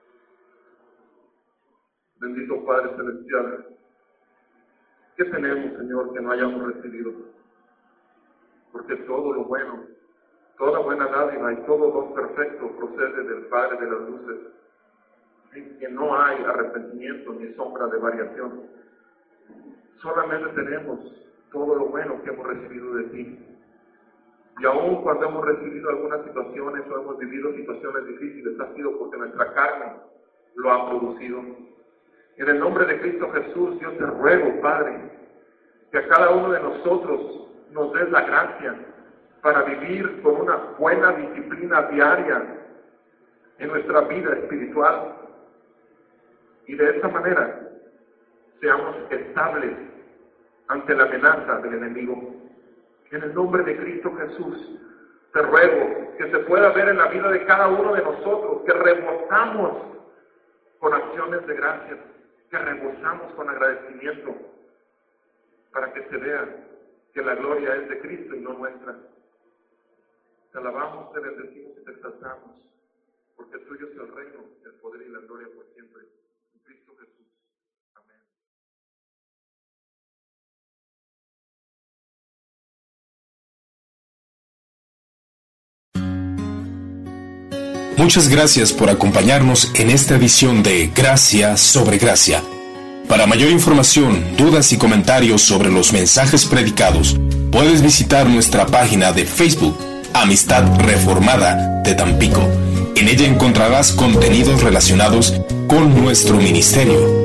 Speaker 2: Bendito Padre Celestial, ¿qué tenemos, Señor, que no hayamos recibido? Porque todo lo bueno, toda buena dádiva y todo don perfecto procede del Padre de las luces, en que no hay arrepentimiento ni sombra de variación. Solamente tenemos todo lo bueno que hemos recibido de ti. Y aun cuando hemos recibido algunas situaciones o hemos vivido situaciones difíciles, ha sido porque nuestra carne lo ha producido. En el nombre de Cristo Jesús, yo te ruego, Padre, que a cada uno de nosotros nos des la gracia para vivir con una buena disciplina diaria en nuestra vida espiritual. Y de esa manera seamos estables ante la amenaza del enemigo. En el nombre de Cristo Jesús, te ruego que se pueda ver en la vida de cada uno de nosotros que rebosamos con acciones de gracias, que rebosamos con agradecimiento, para que se vea que la gloria es de Cristo y no nuestra. Te alabamos, te bendecimos y te exaltamos, porque tuyo es el reino, el poder y la gloria por siempre. En Cristo Jesús. Amén.
Speaker 1: Muchas gracias por acompañarnos en esta edición de Gracia sobre Gracia. Para mayor información, dudas y comentarios sobre los mensajes predicados, puedes visitar nuestra página de Facebook, Amistad Reformada de Tampico. En ella encontrarás contenidos relacionados con nuestro ministerio.